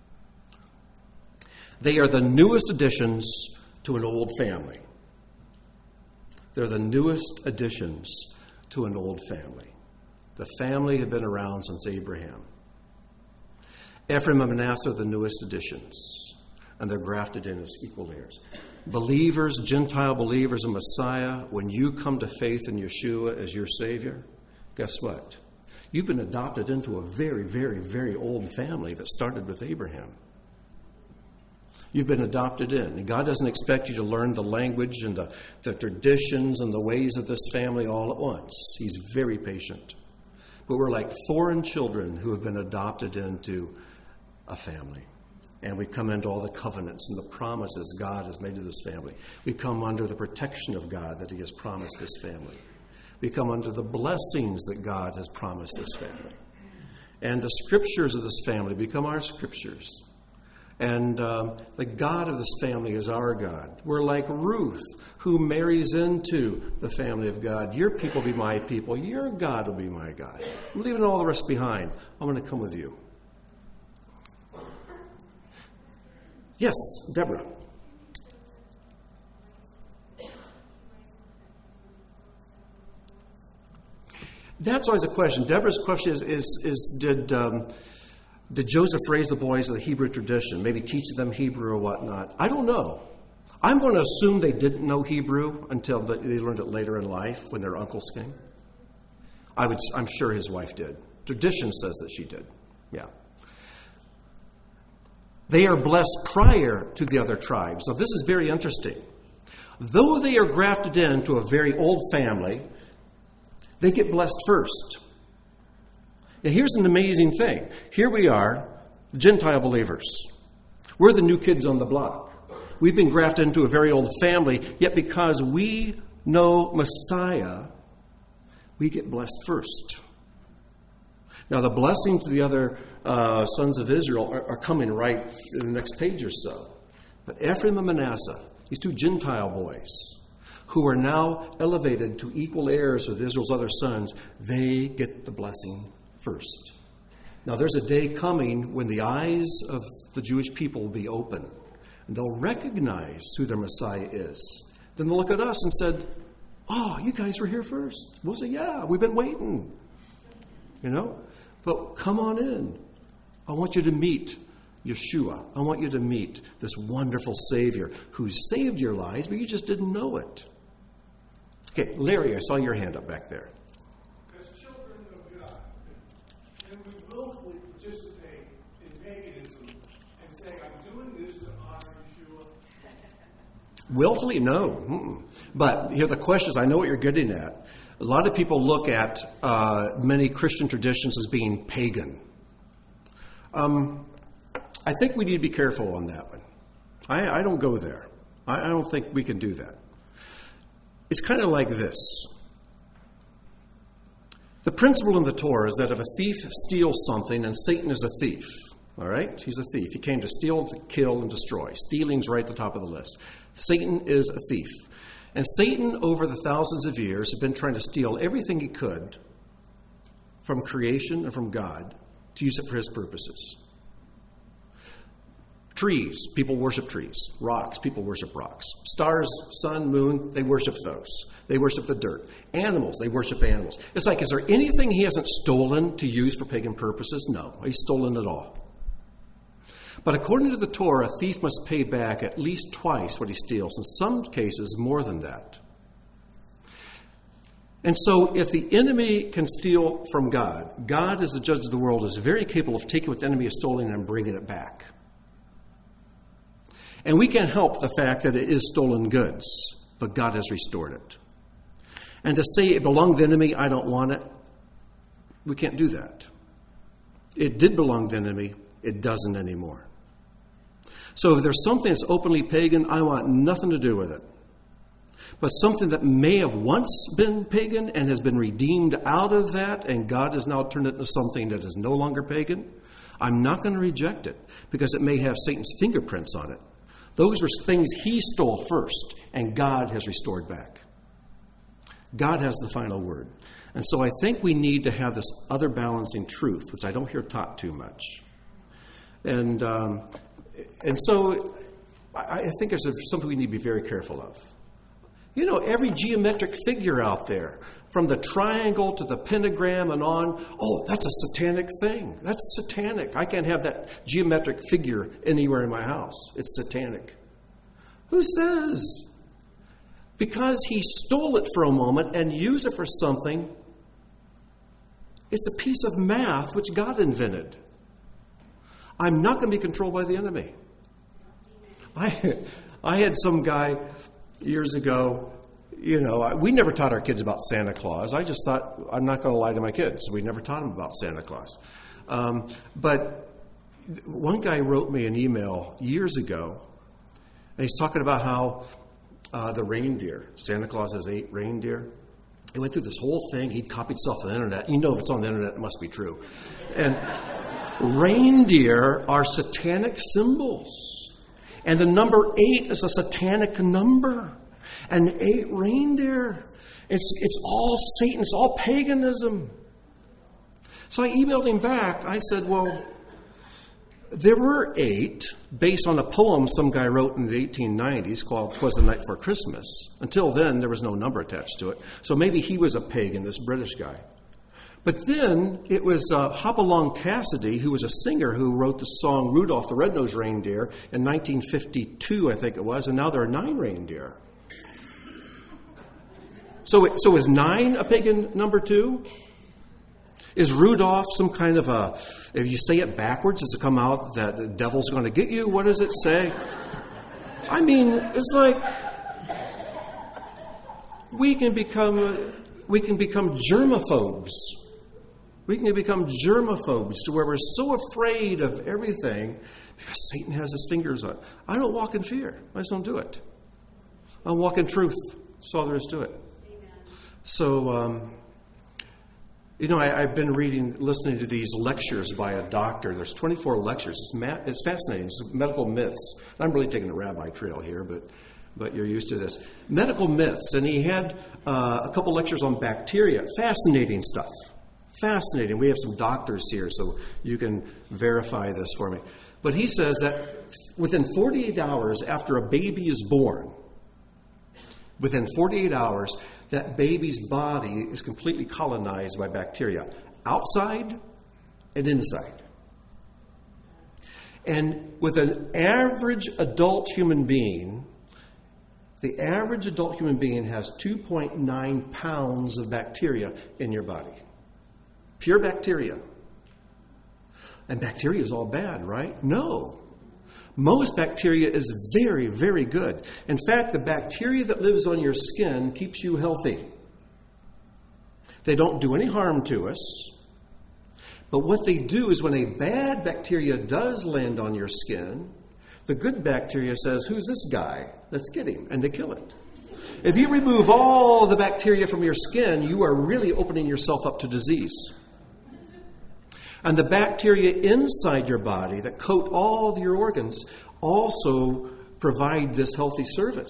They are the newest additions to an old family. They're the newest additions to an old family. The family had been around since Abraham. Ephraim and Manasseh are the newest additions, and they're grafted in as equal heirs. Believers, Gentile believers in Messiah, when you come to faith in Yeshua as your Savior, guess what? You've been adopted into a very, very, very old family that started with Abraham. You've been adopted in. And God doesn't expect you to learn the language and the traditions and the ways of this family all at once. He's very patient. But we're like foreign children who have been adopted into a family. And we come into all the covenants and the promises God has made to this family. We come under the protection of God that he has promised this family. We come under the blessings that God has promised this family. And the scriptures of this family become our scriptures. And the God of this family is our God. We're like Ruth, who marries into the family of God. Your people will be my people. Your God will be my God. I'm leaving all the rest behind. I'm going to come with you. Yes, Deborah. That's always a question. Deborah's question is did Joseph raise the boys of the Hebrew tradition, maybe teach them Hebrew or whatnot? I don't know. I'm going to assume they didn't know Hebrew until they learned it later in life when their uncles came. I'm sure his wife did. Tradition says that she did. Yeah. They are blessed prior to the other tribes. Now, this is very interesting. Though they are grafted into a very old family, they get blessed first. Now, here's an amazing thing. Here we are, Gentile believers. We're the new kids on the block. We've been grafted into a very old family, yet because we no Messiah, we get blessed first. Now, the blessings to the other sons of Israel are coming right in the next page or so. But Ephraim and Manasseh, these two Gentile boys, who are now elevated to equal heirs with Israel's other sons, they get the blessing first. Now, there's a day coming when the eyes of the Jewish people will be open, and they'll recognize who their Messiah is. Then they'll look at us and said, "Oh, you guys were here first." We'll say, "Yeah, we've been waiting." But come on in. I want you to meet Yeshua. I want you to meet this wonderful Savior who saved your lives, but you just didn't know it. Okay, Larry, I saw your hand up back there. As children of God, can we willfully participate in paganism and say, "I'm doing this to honor Yeshua"? Willfully? No. Mm-mm. But here the question is, I know what you're getting at. A lot of people look at many Christian traditions as being pagan. I think we need to be careful on that one. I don't go there. I don't think we can do that. It's kind of like this. The principle in the Torah is that if a thief steals something, and Satan is a thief, all right? He's a thief. He came to steal, to kill, and destroy. Stealing's right at the top of the list. Satan is a thief. And Satan, over the thousands of years, has been trying to steal everything he could from creation and from God to use it for his purposes. Trees, people worship trees. Rocks, people worship rocks. Stars, sun, moon, they worship those. They worship the dirt. Animals, they worship animals. It's like, is there anything he hasn't stolen to use for pagan purposes? No, he's stolen it all. But according to the Torah, a thief must pay back at least twice what he steals. In some cases, more than that. And so if the enemy can steal from God, God, as the judge of the world, is very capable of taking what the enemy has stolen and bringing it back. And we can't help the fact that it is stolen goods, but God has restored it. And to say it belonged to the enemy, I don't want it, we can't do that. It did belong to the enemy, it doesn't anymore. So if there's something that's openly pagan, I want nothing to do with it. But something that may have once been pagan and has been redeemed out of that, and God has now turned it into something that is no longer pagan, I'm not going to reject it because it may have Satan's fingerprints on it. Those were things he stole first, and God has restored back. God has the final word. And so I think we need to have this other balancing truth, which I don't hear taught too much. And so I think there's something we need to be very careful of. You know, every geometric figure out there, from the triangle to the pentagram and on, oh, that's a satanic thing. That's satanic. I can't have that geometric figure anywhere in my house. It's satanic. Who says? Because he stole it for a moment and used it for something, it's a piece of math which God invented. I'm not going to be controlled by the enemy. I had some guy years ago, we never taught our kids about Santa Claus. I just thought, I'm not going to lie to my kids. We never taught them about Santa Claus. But one guy wrote me an email years ago, and he's talking about how the reindeer, Santa Claus has 8 reindeer. He went through this whole thing. He'd copied stuff on the internet. You know, if it's on the internet, it must be true. And reindeer are satanic symbols. And the number 8 is a satanic number. And 8 reindeer. It's all Satan. It's all paganism. So I emailed him back. I said, well, there were 8 based on a poem some guy wrote in the 1890s called "'Twas the Night Before Christmas." Until then, there was no number attached to it. So maybe he was a pagan, this British guy. But then it was Hopalong Cassidy, who was a singer who wrote the song Rudolph the Red-Nosed Reindeer in 1952, I think it was, and now there are 9 reindeer. So is 9 a pagan number too? Is Rudolph some kind of a, if you say it backwards, does it come out that the devil's going to get you? What does it say? I mean, it's like we can become germaphobes. We can become germaphobes to where we're so afraid of everything because Satan has his fingers on it. I don't walk in fear. I just don't do it. I walk in truth. That's all there is to it. So, I've been listening to these lectures by a doctor. There's 24 lectures. It's fascinating. It's medical myths. I'm really taking the rabbi trail here, but you're used to this. Medical myths. And he had a couple lectures on bacteria. Fascinating stuff. Fascinating. We have some doctors here, so you can verify this for me. But he says that within 48 hours after a baby is born, within 48 hours, that baby's body is completely colonized by bacteria, outside and inside. And with an average adult human being, the average adult human being has 2.9 pounds of bacteria in your body. Pure bacteria. And bacteria is all bad, right? No. Most bacteria is very, very good. In fact, the bacteria that lives on your skin keeps you healthy. They don't do any harm to us. But what they do is when a bad bacteria does land on your skin, the good bacteria says, "Who's this guy? Let's get him." And they kill it. If you remove all the bacteria from your skin, you are really opening yourself up to disease. And the bacteria inside your body that coat all of your organs also provide this healthy service.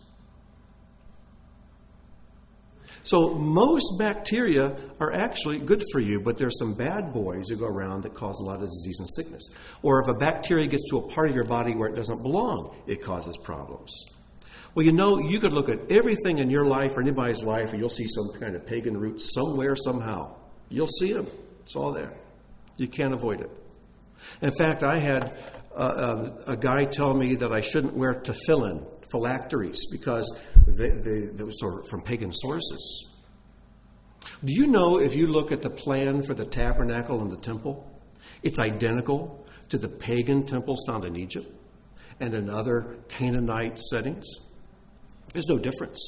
So most bacteria are actually good for you, but there's some bad boys who go around that cause a lot of disease and sickness. Or if a bacteria gets to a part of your body where it doesn't belong, it causes problems. Well, you could look at everything in your life or anybody's life, and you'll see some kind of pagan roots somewhere, somehow. You'll see them. It's all there. You can't avoid it. In fact, I had a guy tell me that I shouldn't wear tefillin, phylacteries, because they were sort of from pagan sources. Do you know if you look at the plan for the tabernacle and the temple, it's identical to the pagan temples found in Egypt and in other Canaanite settings? There's no difference.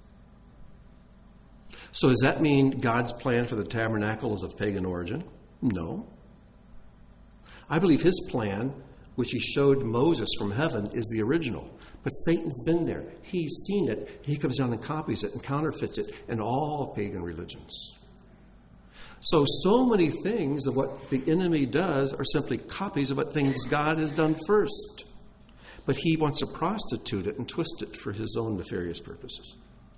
So does that mean God's plan for the tabernacle is of pagan origin? No. I believe his plan, which he showed Moses from heaven, is the original. But Satan's been there. He's seen it. He comes down and copies it and counterfeits it in all pagan religions. So many things of what the enemy does are simply copies of what things God has done first. But he wants to prostitute it and twist it for his own nefarious purposes.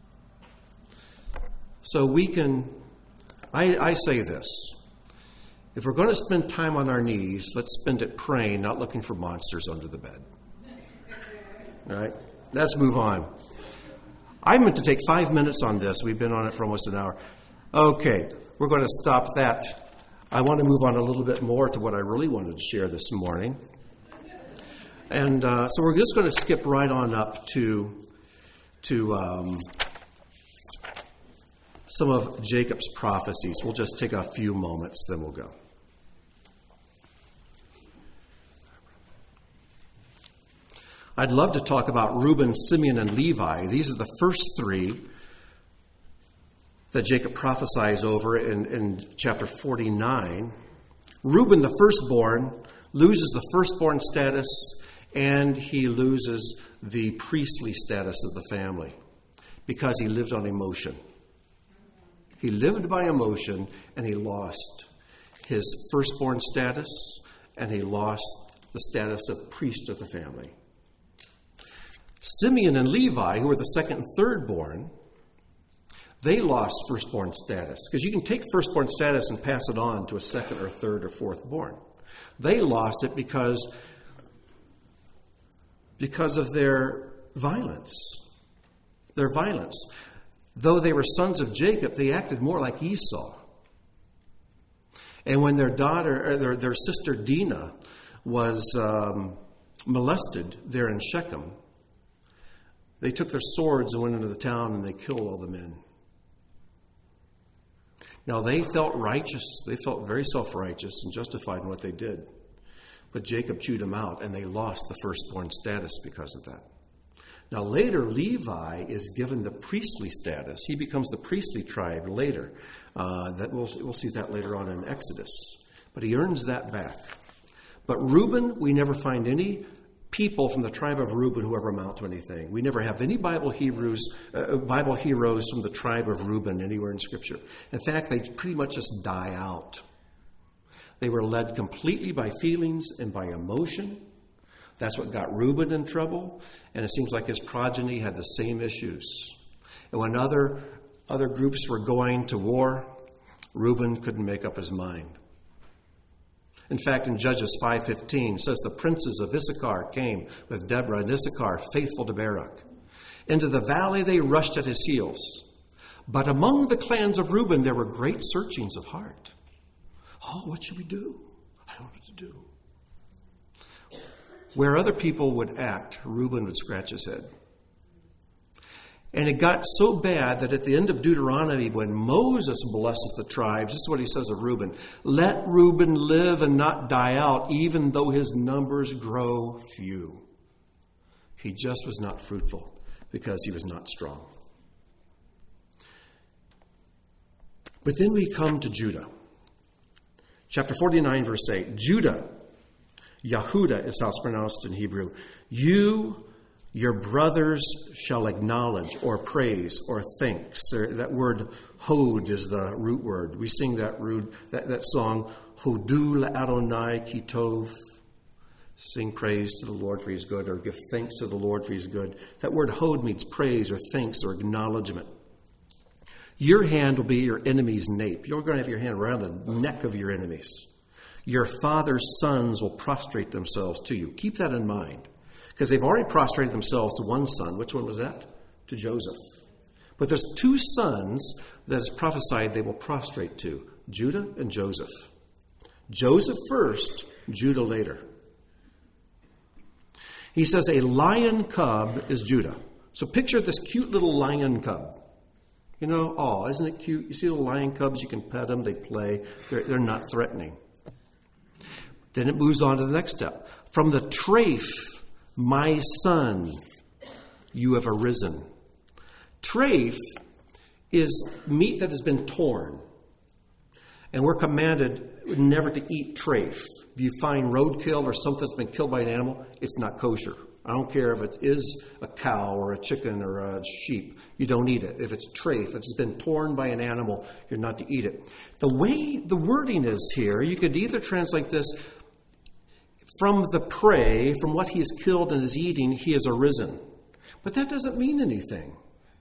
So I say this. If we're going to spend time on our knees, let's spend it praying, not looking for monsters under the bed. All right? Let's move on. I meant to take 5 minutes on this. We've been on it for almost an hour. Okay, we're going to stop that. I want to move on a little bit more to what I really wanted to share this morning. And so we're just going to skip right on up to some of Jacob's prophecies. We'll just take a few moments, then we'll go. I'd love to talk about Reuben, Simeon, and Levi. These are the first three that Jacob prophesies over in chapter 49. Reuben, the firstborn, loses the firstborn status, and he loses the priestly status of the family because he lived on emotion. He lived by emotion, and he lost his firstborn status, and he lost the status of priest of the family. Simeon and Levi, who were the second and thirdborn, they lost firstborn status, because you can take firstborn status and pass it on to a second or third or fourthborn. They lost it because of their violence. Their violence. Though they were sons of Jacob, they acted more like Esau. And when their their sister Dinah was molested there in Shechem, they took their swords and went into the town and they killed all the men. Now they felt righteous. They felt very self-righteous and justified in what they did. But Jacob chewed them out, and they lost the firstborn status because of that. Now later, Levi is given the priestly status. He becomes the priestly tribe later. That we'll see that later on in Exodus. But he earns that back. But Reuben, we never find any people from the tribe of Reuben who ever amount to anything. We never have any Bible heroes from the tribe of Reuben anywhere in Scripture. In fact, they pretty much just die out. They were led completely by feelings and by emotion. That's what got Reuben in trouble, and it seems like his progeny had the same issues. And when other groups were going to war, Reuben couldn't make up his mind. In fact, in Judges 5:15, it says, the princes of Issachar came with Deborah and Issachar, faithful to Barak. Into the valley they rushed at his heels. But among the clans of Reuben, there were great searchings of heart. Oh, what should we do? I don't know what to do. Where other people would act, Reuben would scratch his head. And it got so bad that at the end of Deuteronomy, when Moses blesses the tribes, this is what he says of Reuben. Let Reuben live and not die out, even though his numbers grow few. He just was not fruitful because he was not strong. But then we come to Judah. Chapter 49, verse 8. Judah, Yehuda is how it's pronounced in Hebrew. You, your brothers, shall acknowledge or praise or thanks. That word hod is the root word. We sing that song, Hodu la'Adonai ki tov. Sing praise to the Lord for his good, or give thanks to the Lord for his good. That word hod means praise or thanks or acknowledgement. Your hand will be your enemy's nape. You're going to have your hand around the neck of your enemies. Your father's sons will prostrate themselves to you. Keep that in mind. Because they've already prostrated themselves to one son. Which one was that? To Joseph. But there's two sons that is prophesied they will prostrate to. Judah and Joseph. Joseph first, Judah later. He says a lion cub is Judah. So picture this cute little lion cub. You know, oh, isn't it cute? You see the lion cubs, you can pet them, they play. They're not threatening. Then it moves on to the next step. From the Traph, my son, you have arisen. Traph is meat that has been torn. And we're commanded never to eat traph. If you find roadkill or something that's been killed by an animal, it's not kosher. I don't care if it is a cow or a chicken or a sheep. You don't eat it. If it's traph, if it's been torn by an animal, you're not to eat it. The way the wording is here, you could either translate this, from the prey, from what he has killed and is eating, he has arisen. But that doesn't mean anything.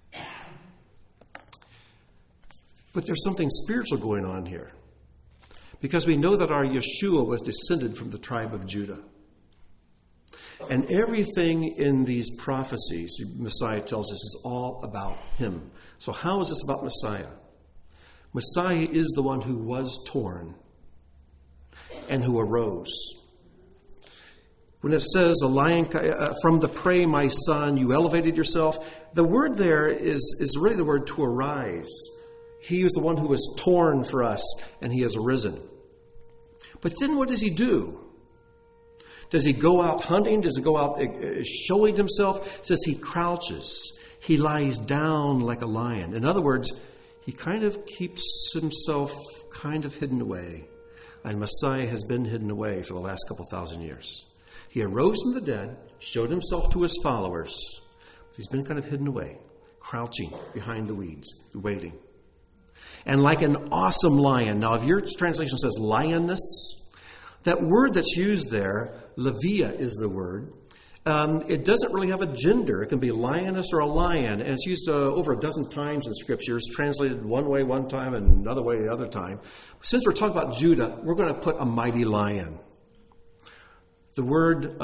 But there's something spiritual going on here. Because we know that our Yeshua was descended from the tribe of Judah. And everything in these prophecies, Messiah tells us, is all about him. So how is this about Messiah? Messiah is the one who was torn and who arose. When it says, a lion from the prey, my son, you elevated yourself, the word there is really the word to arise. He is the one who was torn for us, and he has arisen. But then what does he do? Does he go out hunting? Does he go out showing himself? It says he crouches. He lies down like a lion. In other words, he kind of keeps himself kind of hidden away. And Messiah has been hidden away for the last couple thousand years. He arose from the dead, showed himself to his followers. But he's been kind of hidden away, crouching behind the weeds, waiting. And like an awesome lion. Now, if your translation says lioness, that word that's used there, Levia is the word. It doesn't really have a gender. It can be lioness or a lion. And it's used over a dozen times in Scriptures, translated one way one time and another way the other time. Since we're talking about Judah, we're going to put a mighty lion. The word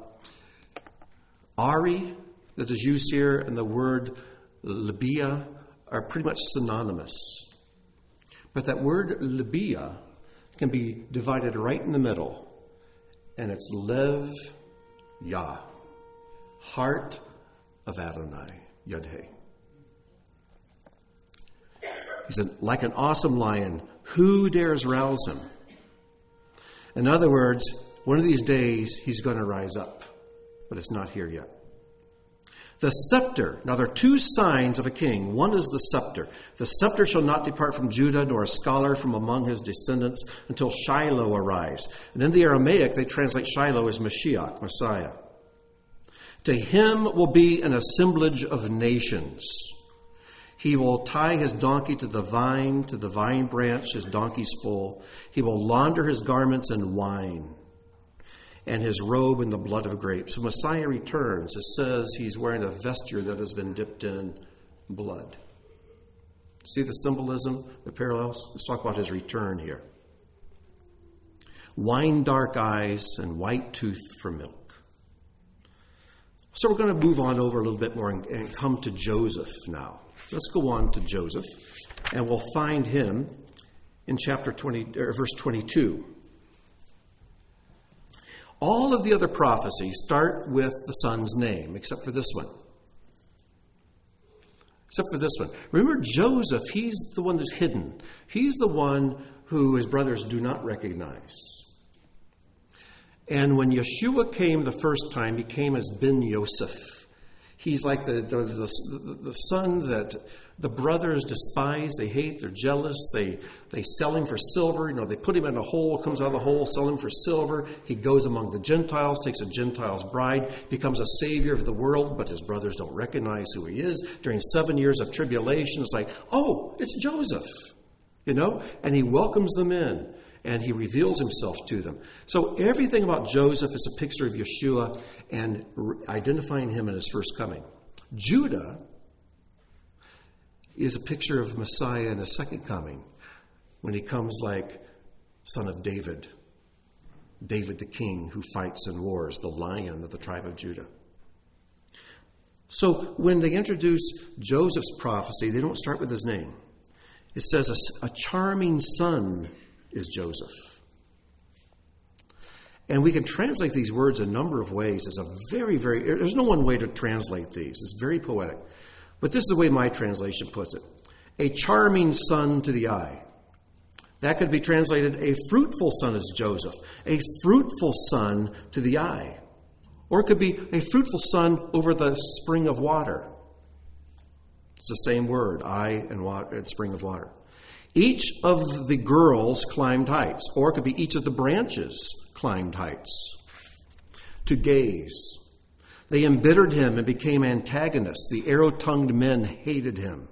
Ari that is used here and the word Libia are pretty much synonymous. But that word Libia can be divided right in the middle. And it's Lev Yah, heart of Adonai, Yod-Heh. He said, like an awesome lion, who dares rouse him? In other words, one of these days, he's going to rise up, but it's not here yet. The scepter. Now, there are two signs of a king. One is the scepter. The scepter shall not depart from Judah, nor a scholar from among his descendants, until Shiloh arrives. And in the Aramaic, they translate Shiloh as Mashiach, Messiah. To him will be an assemblage of nations. He will tie his donkey to the vine branch, his donkey's full. He will launder his garments in wine, and his robe in the blood of grapes. When Messiah returns, it says he's wearing a vesture that has been dipped in blood. See the symbolism, the parallels? Let's talk about his return here. Wine dark eyes and white tooth for milk. So we're going to move on over a little bit more and come to Joseph now. Let's go on to Joseph, and we'll find him in chapter 20, or verse 22. All of the other prophecies start with the son's name, except for this one. Except for this one. Remember Joseph, he's the one that's hidden. He's the one who his brothers do not recognize. And when Yeshua came the first time, he came as Ben Yosef. He's like the son that the brothers despise, they hate, they're jealous, they sell him for silver. They put him in a hole, comes out of the hole, sell him for silver. He goes among the Gentiles, takes a Gentile's bride, becomes a savior of the world, but his brothers don't recognize who he is. During 7 years of tribulation, it's like, oh, it's Joseph, and he welcomes them in. And he reveals himself to them. So everything about Joseph is a picture of Yeshua and identifying him in his first coming. Judah is a picture of Messiah in his second coming, when he comes like son of David, David the king who fights and wars, the lion of the tribe of Judah. So when they introduce Joseph's prophecy, they don't start with his name. It says a charming son is Joseph. And we can translate these words a number of ways. It's a there's no one way to translate these. It's very poetic. But this is the way my translation puts it. A charming son to the eye. That could be translated, a fruitful son is Joseph. A fruitful son to the eye. Or it could be a fruitful son over the spring of water. It's the same word, eye and water, and spring of water. Each of the girls climbed heights, or it could be each of the branches climbed heights to gaze. They embittered him and became antagonists. The arrow-tongued men hated him.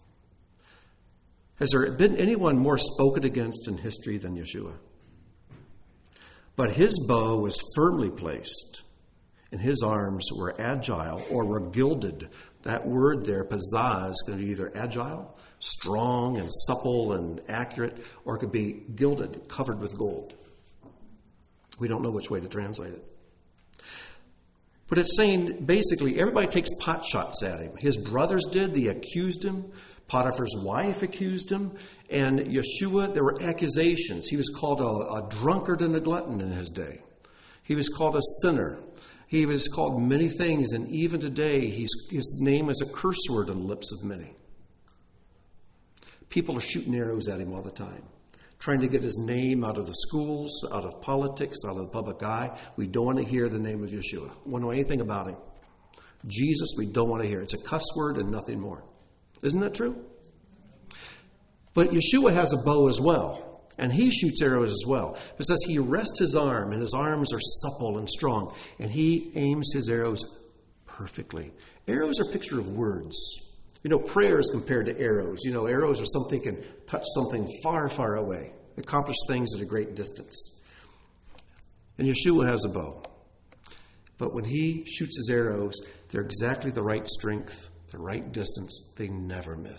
Has there been anyone more spoken against in history than Yeshua? But his bow was firmly placed, and his arms were agile or were gilded. That word there, pizzazz, is going to be either agile, strong and supple and accurate, or it could be gilded, covered with gold. We don't know which way to translate it. But it's saying, basically, everybody takes pot shots at him. His brothers did. They accused him. Potiphar's wife accused him. And Yeshua, there were accusations. He was called a drunkard and a glutton in his day. He was called a sinner. He was called many things. And even today, his name is a curse word on the lips of many. People are shooting arrows at him all the time, trying to get his name out of the schools, out of politics, out of the public eye. We don't want to hear the name of Yeshua. We don't know anything about him. Jesus, we don't want to hear. It's a cuss word and nothing more. Isn't that true? But Yeshua has a bow as well, and he shoots arrows as well. It says he rests his arm, and his arms are supple and strong, and he aims his arrows perfectly. Arrows are a picture of words. Prayer is compared to arrows. Arrows are something that can touch something far, far away, accomplish things at a great distance. And Yeshua has a bow. But when he shoots his arrows, they're exactly the right strength, the right distance. They never miss.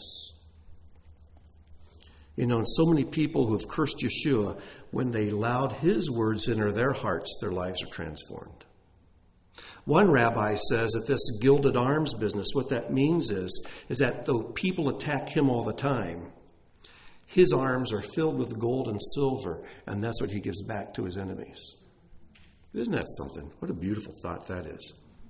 And so many people who have cursed Yeshua, when they allowed his words enter their hearts, their lives are transformed. One rabbi says that this gilded arms business, what that means is that though people attack him all the time, his arms are filled with gold and silver, and that's what he gives back to his enemies. Isn't that something? What a beautiful thought that is.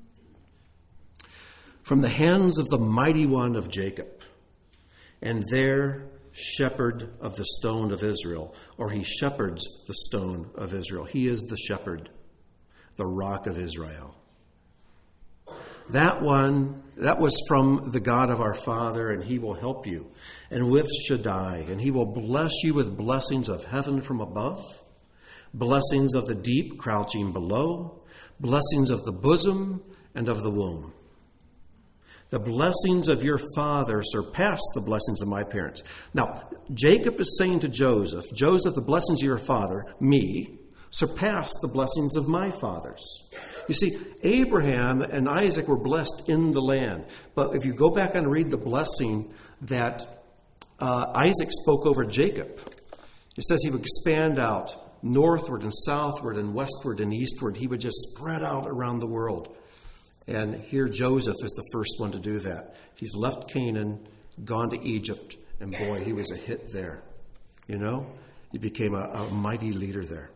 From the hands of the mighty one of Jacob, and there shepherd of the stone of Israel, or he shepherds the stone of Israel. He is the shepherd, the rock of Israel. That was from the God of our Father, and he will help you. And with Shaddai, and he will bless you with blessings of heaven from above, blessings of the deep crouching below, blessings of the bosom, and of the womb. The blessings of your father surpass the blessings of my parents. Now, Jacob is saying to Joseph, Joseph, the blessings of your father, me, surpass the blessings of my fathers. You see, Abraham and Isaac were blessed in the land. But if you go back and read the blessing that Isaac spoke over Jacob, it says he would expand out northward and southward and westward and eastward. He would just spread out around the world. And here Joseph is the first one to do that. He's left Canaan, gone to Egypt, and boy, he was a hit there. You know, he became a mighty leader there.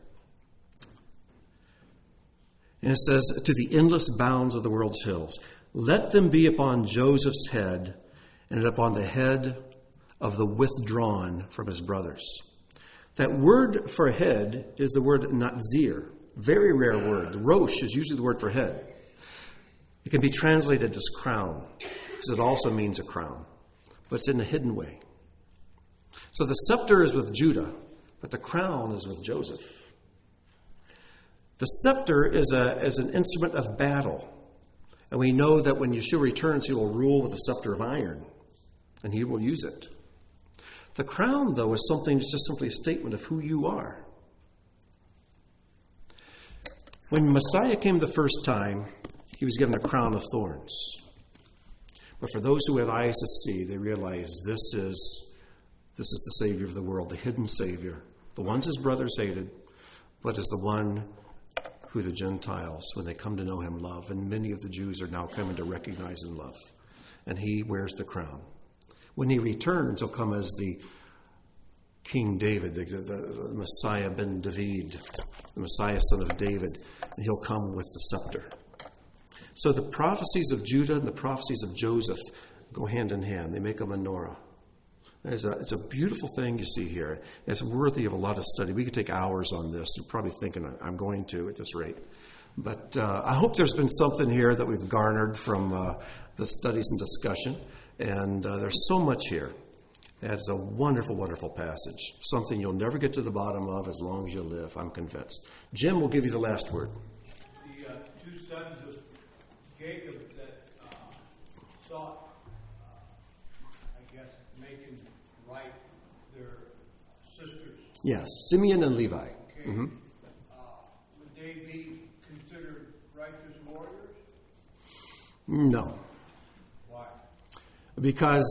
And it says, to the endless bounds of the world's hills, let them be upon Joseph's head and upon the head of the withdrawn from his brothers. That word for head is the word nazir, very rare word. Rosh is usually the word for head. It can be translated as crown, because it also means a crown, but it's in a hidden way. So the scepter is with Judah, but the crown is with Joseph. The scepter is an instrument of battle, and we know that when Yeshua returns, he will rule with a scepter of iron, and he will use it. The crown, though, is something that's just simply a statement of who you are. When Messiah came the first time, he was given a crown of thorns. But for those who had eyes to see, they realized this is the Savior of the world, the hidden Savior. The ones his brothers hated, but is the one who the Gentiles, when they come to know him, love. And many of the Jews are now coming to recognize and love. And he wears the crown. When he returns, he'll come as the King David, the Messiah ben David, the Messiah son of David, and he'll come with the scepter. So the prophecies of Judah and the prophecies of Joseph go hand in hand. They make a menorah. It's a beautiful thing you see here. It's worthy of a lot of study. We could take hours on this. You're probably thinking I'm going to at this rate. But I hope there's been something here that we've garnered from the studies and discussion. And there's so much here. It's a wonderful, wonderful passage. Something you'll never get to the bottom of as long as you live, I'm convinced. Jim will give you the last word. The two sons of Jacob that sought, making right their sisters. Yes, Simeon and Levi. Okay. Mm-hmm. Would they be considered righteous warriors? No. Why? Because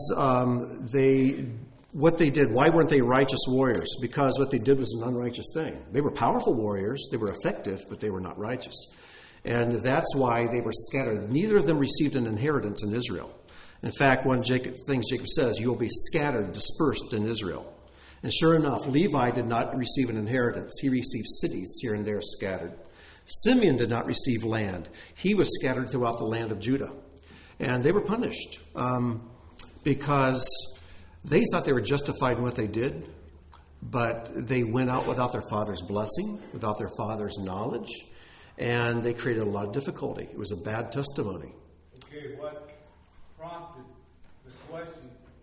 what they did, why weren't they righteous warriors? Because what they did was an unrighteous thing. They were powerful warriors, they were effective, but they were not righteous. And that's why they were scattered. Neither of them received an inheritance in Israel. In fact, one of the things Jacob says, you will be scattered, dispersed in Israel. And sure enough, Levi did not receive an inheritance. He received cities here and there scattered. Simeon did not receive land. He was scattered throughout the land of Judah. And they were punished because they thought they were justified in what they did, but they went out without their father's blessing, without their father's knowledge, and they created a lot of difficulty. It was a bad testimony. Okay, what prompted the question,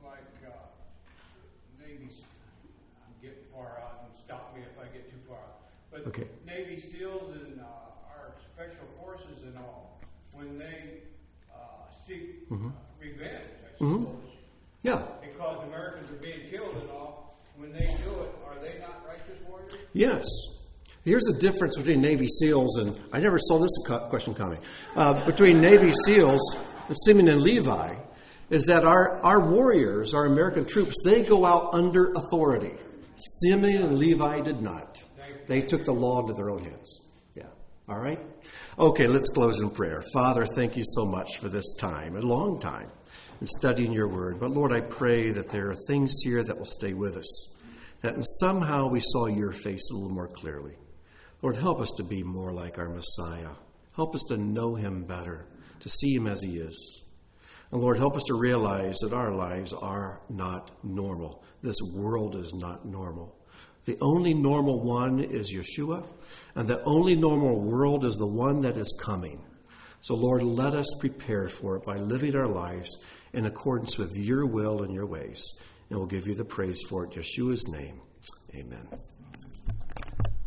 maybe I'm getting far out, and stop me if I get too far out, but okay. Navy SEALs and our special forces and all, when they seek revenge, I suppose, yeah, because Americans are being killed and all, when they do it, are they not righteous warriors? Yes. Here's the difference between Navy SEALs and, I never saw this question coming, between Navy SEALs, Simeon and Levi, is that our warriors, our American troops, they go out under authority. Simeon and Levi did not. They took the law into their own hands. Yeah. All right? Okay, let's close in prayer. Father, thank you so much for this time, a long time, in studying your word. But Lord, I pray that there are things here that will stay with us, that somehow we saw your face a little more clearly. Lord, help us to be more like our Messiah. Help us to know him better, to see him as he is. And Lord, help us to realize that our lives are not normal. This world is not normal. The only normal one is Yeshua, and the only normal world is the one that is coming. So Lord, let us prepare for it by living our lives in accordance with your will and your ways. And we'll give you the praise for it in Yeshua's name. Amen.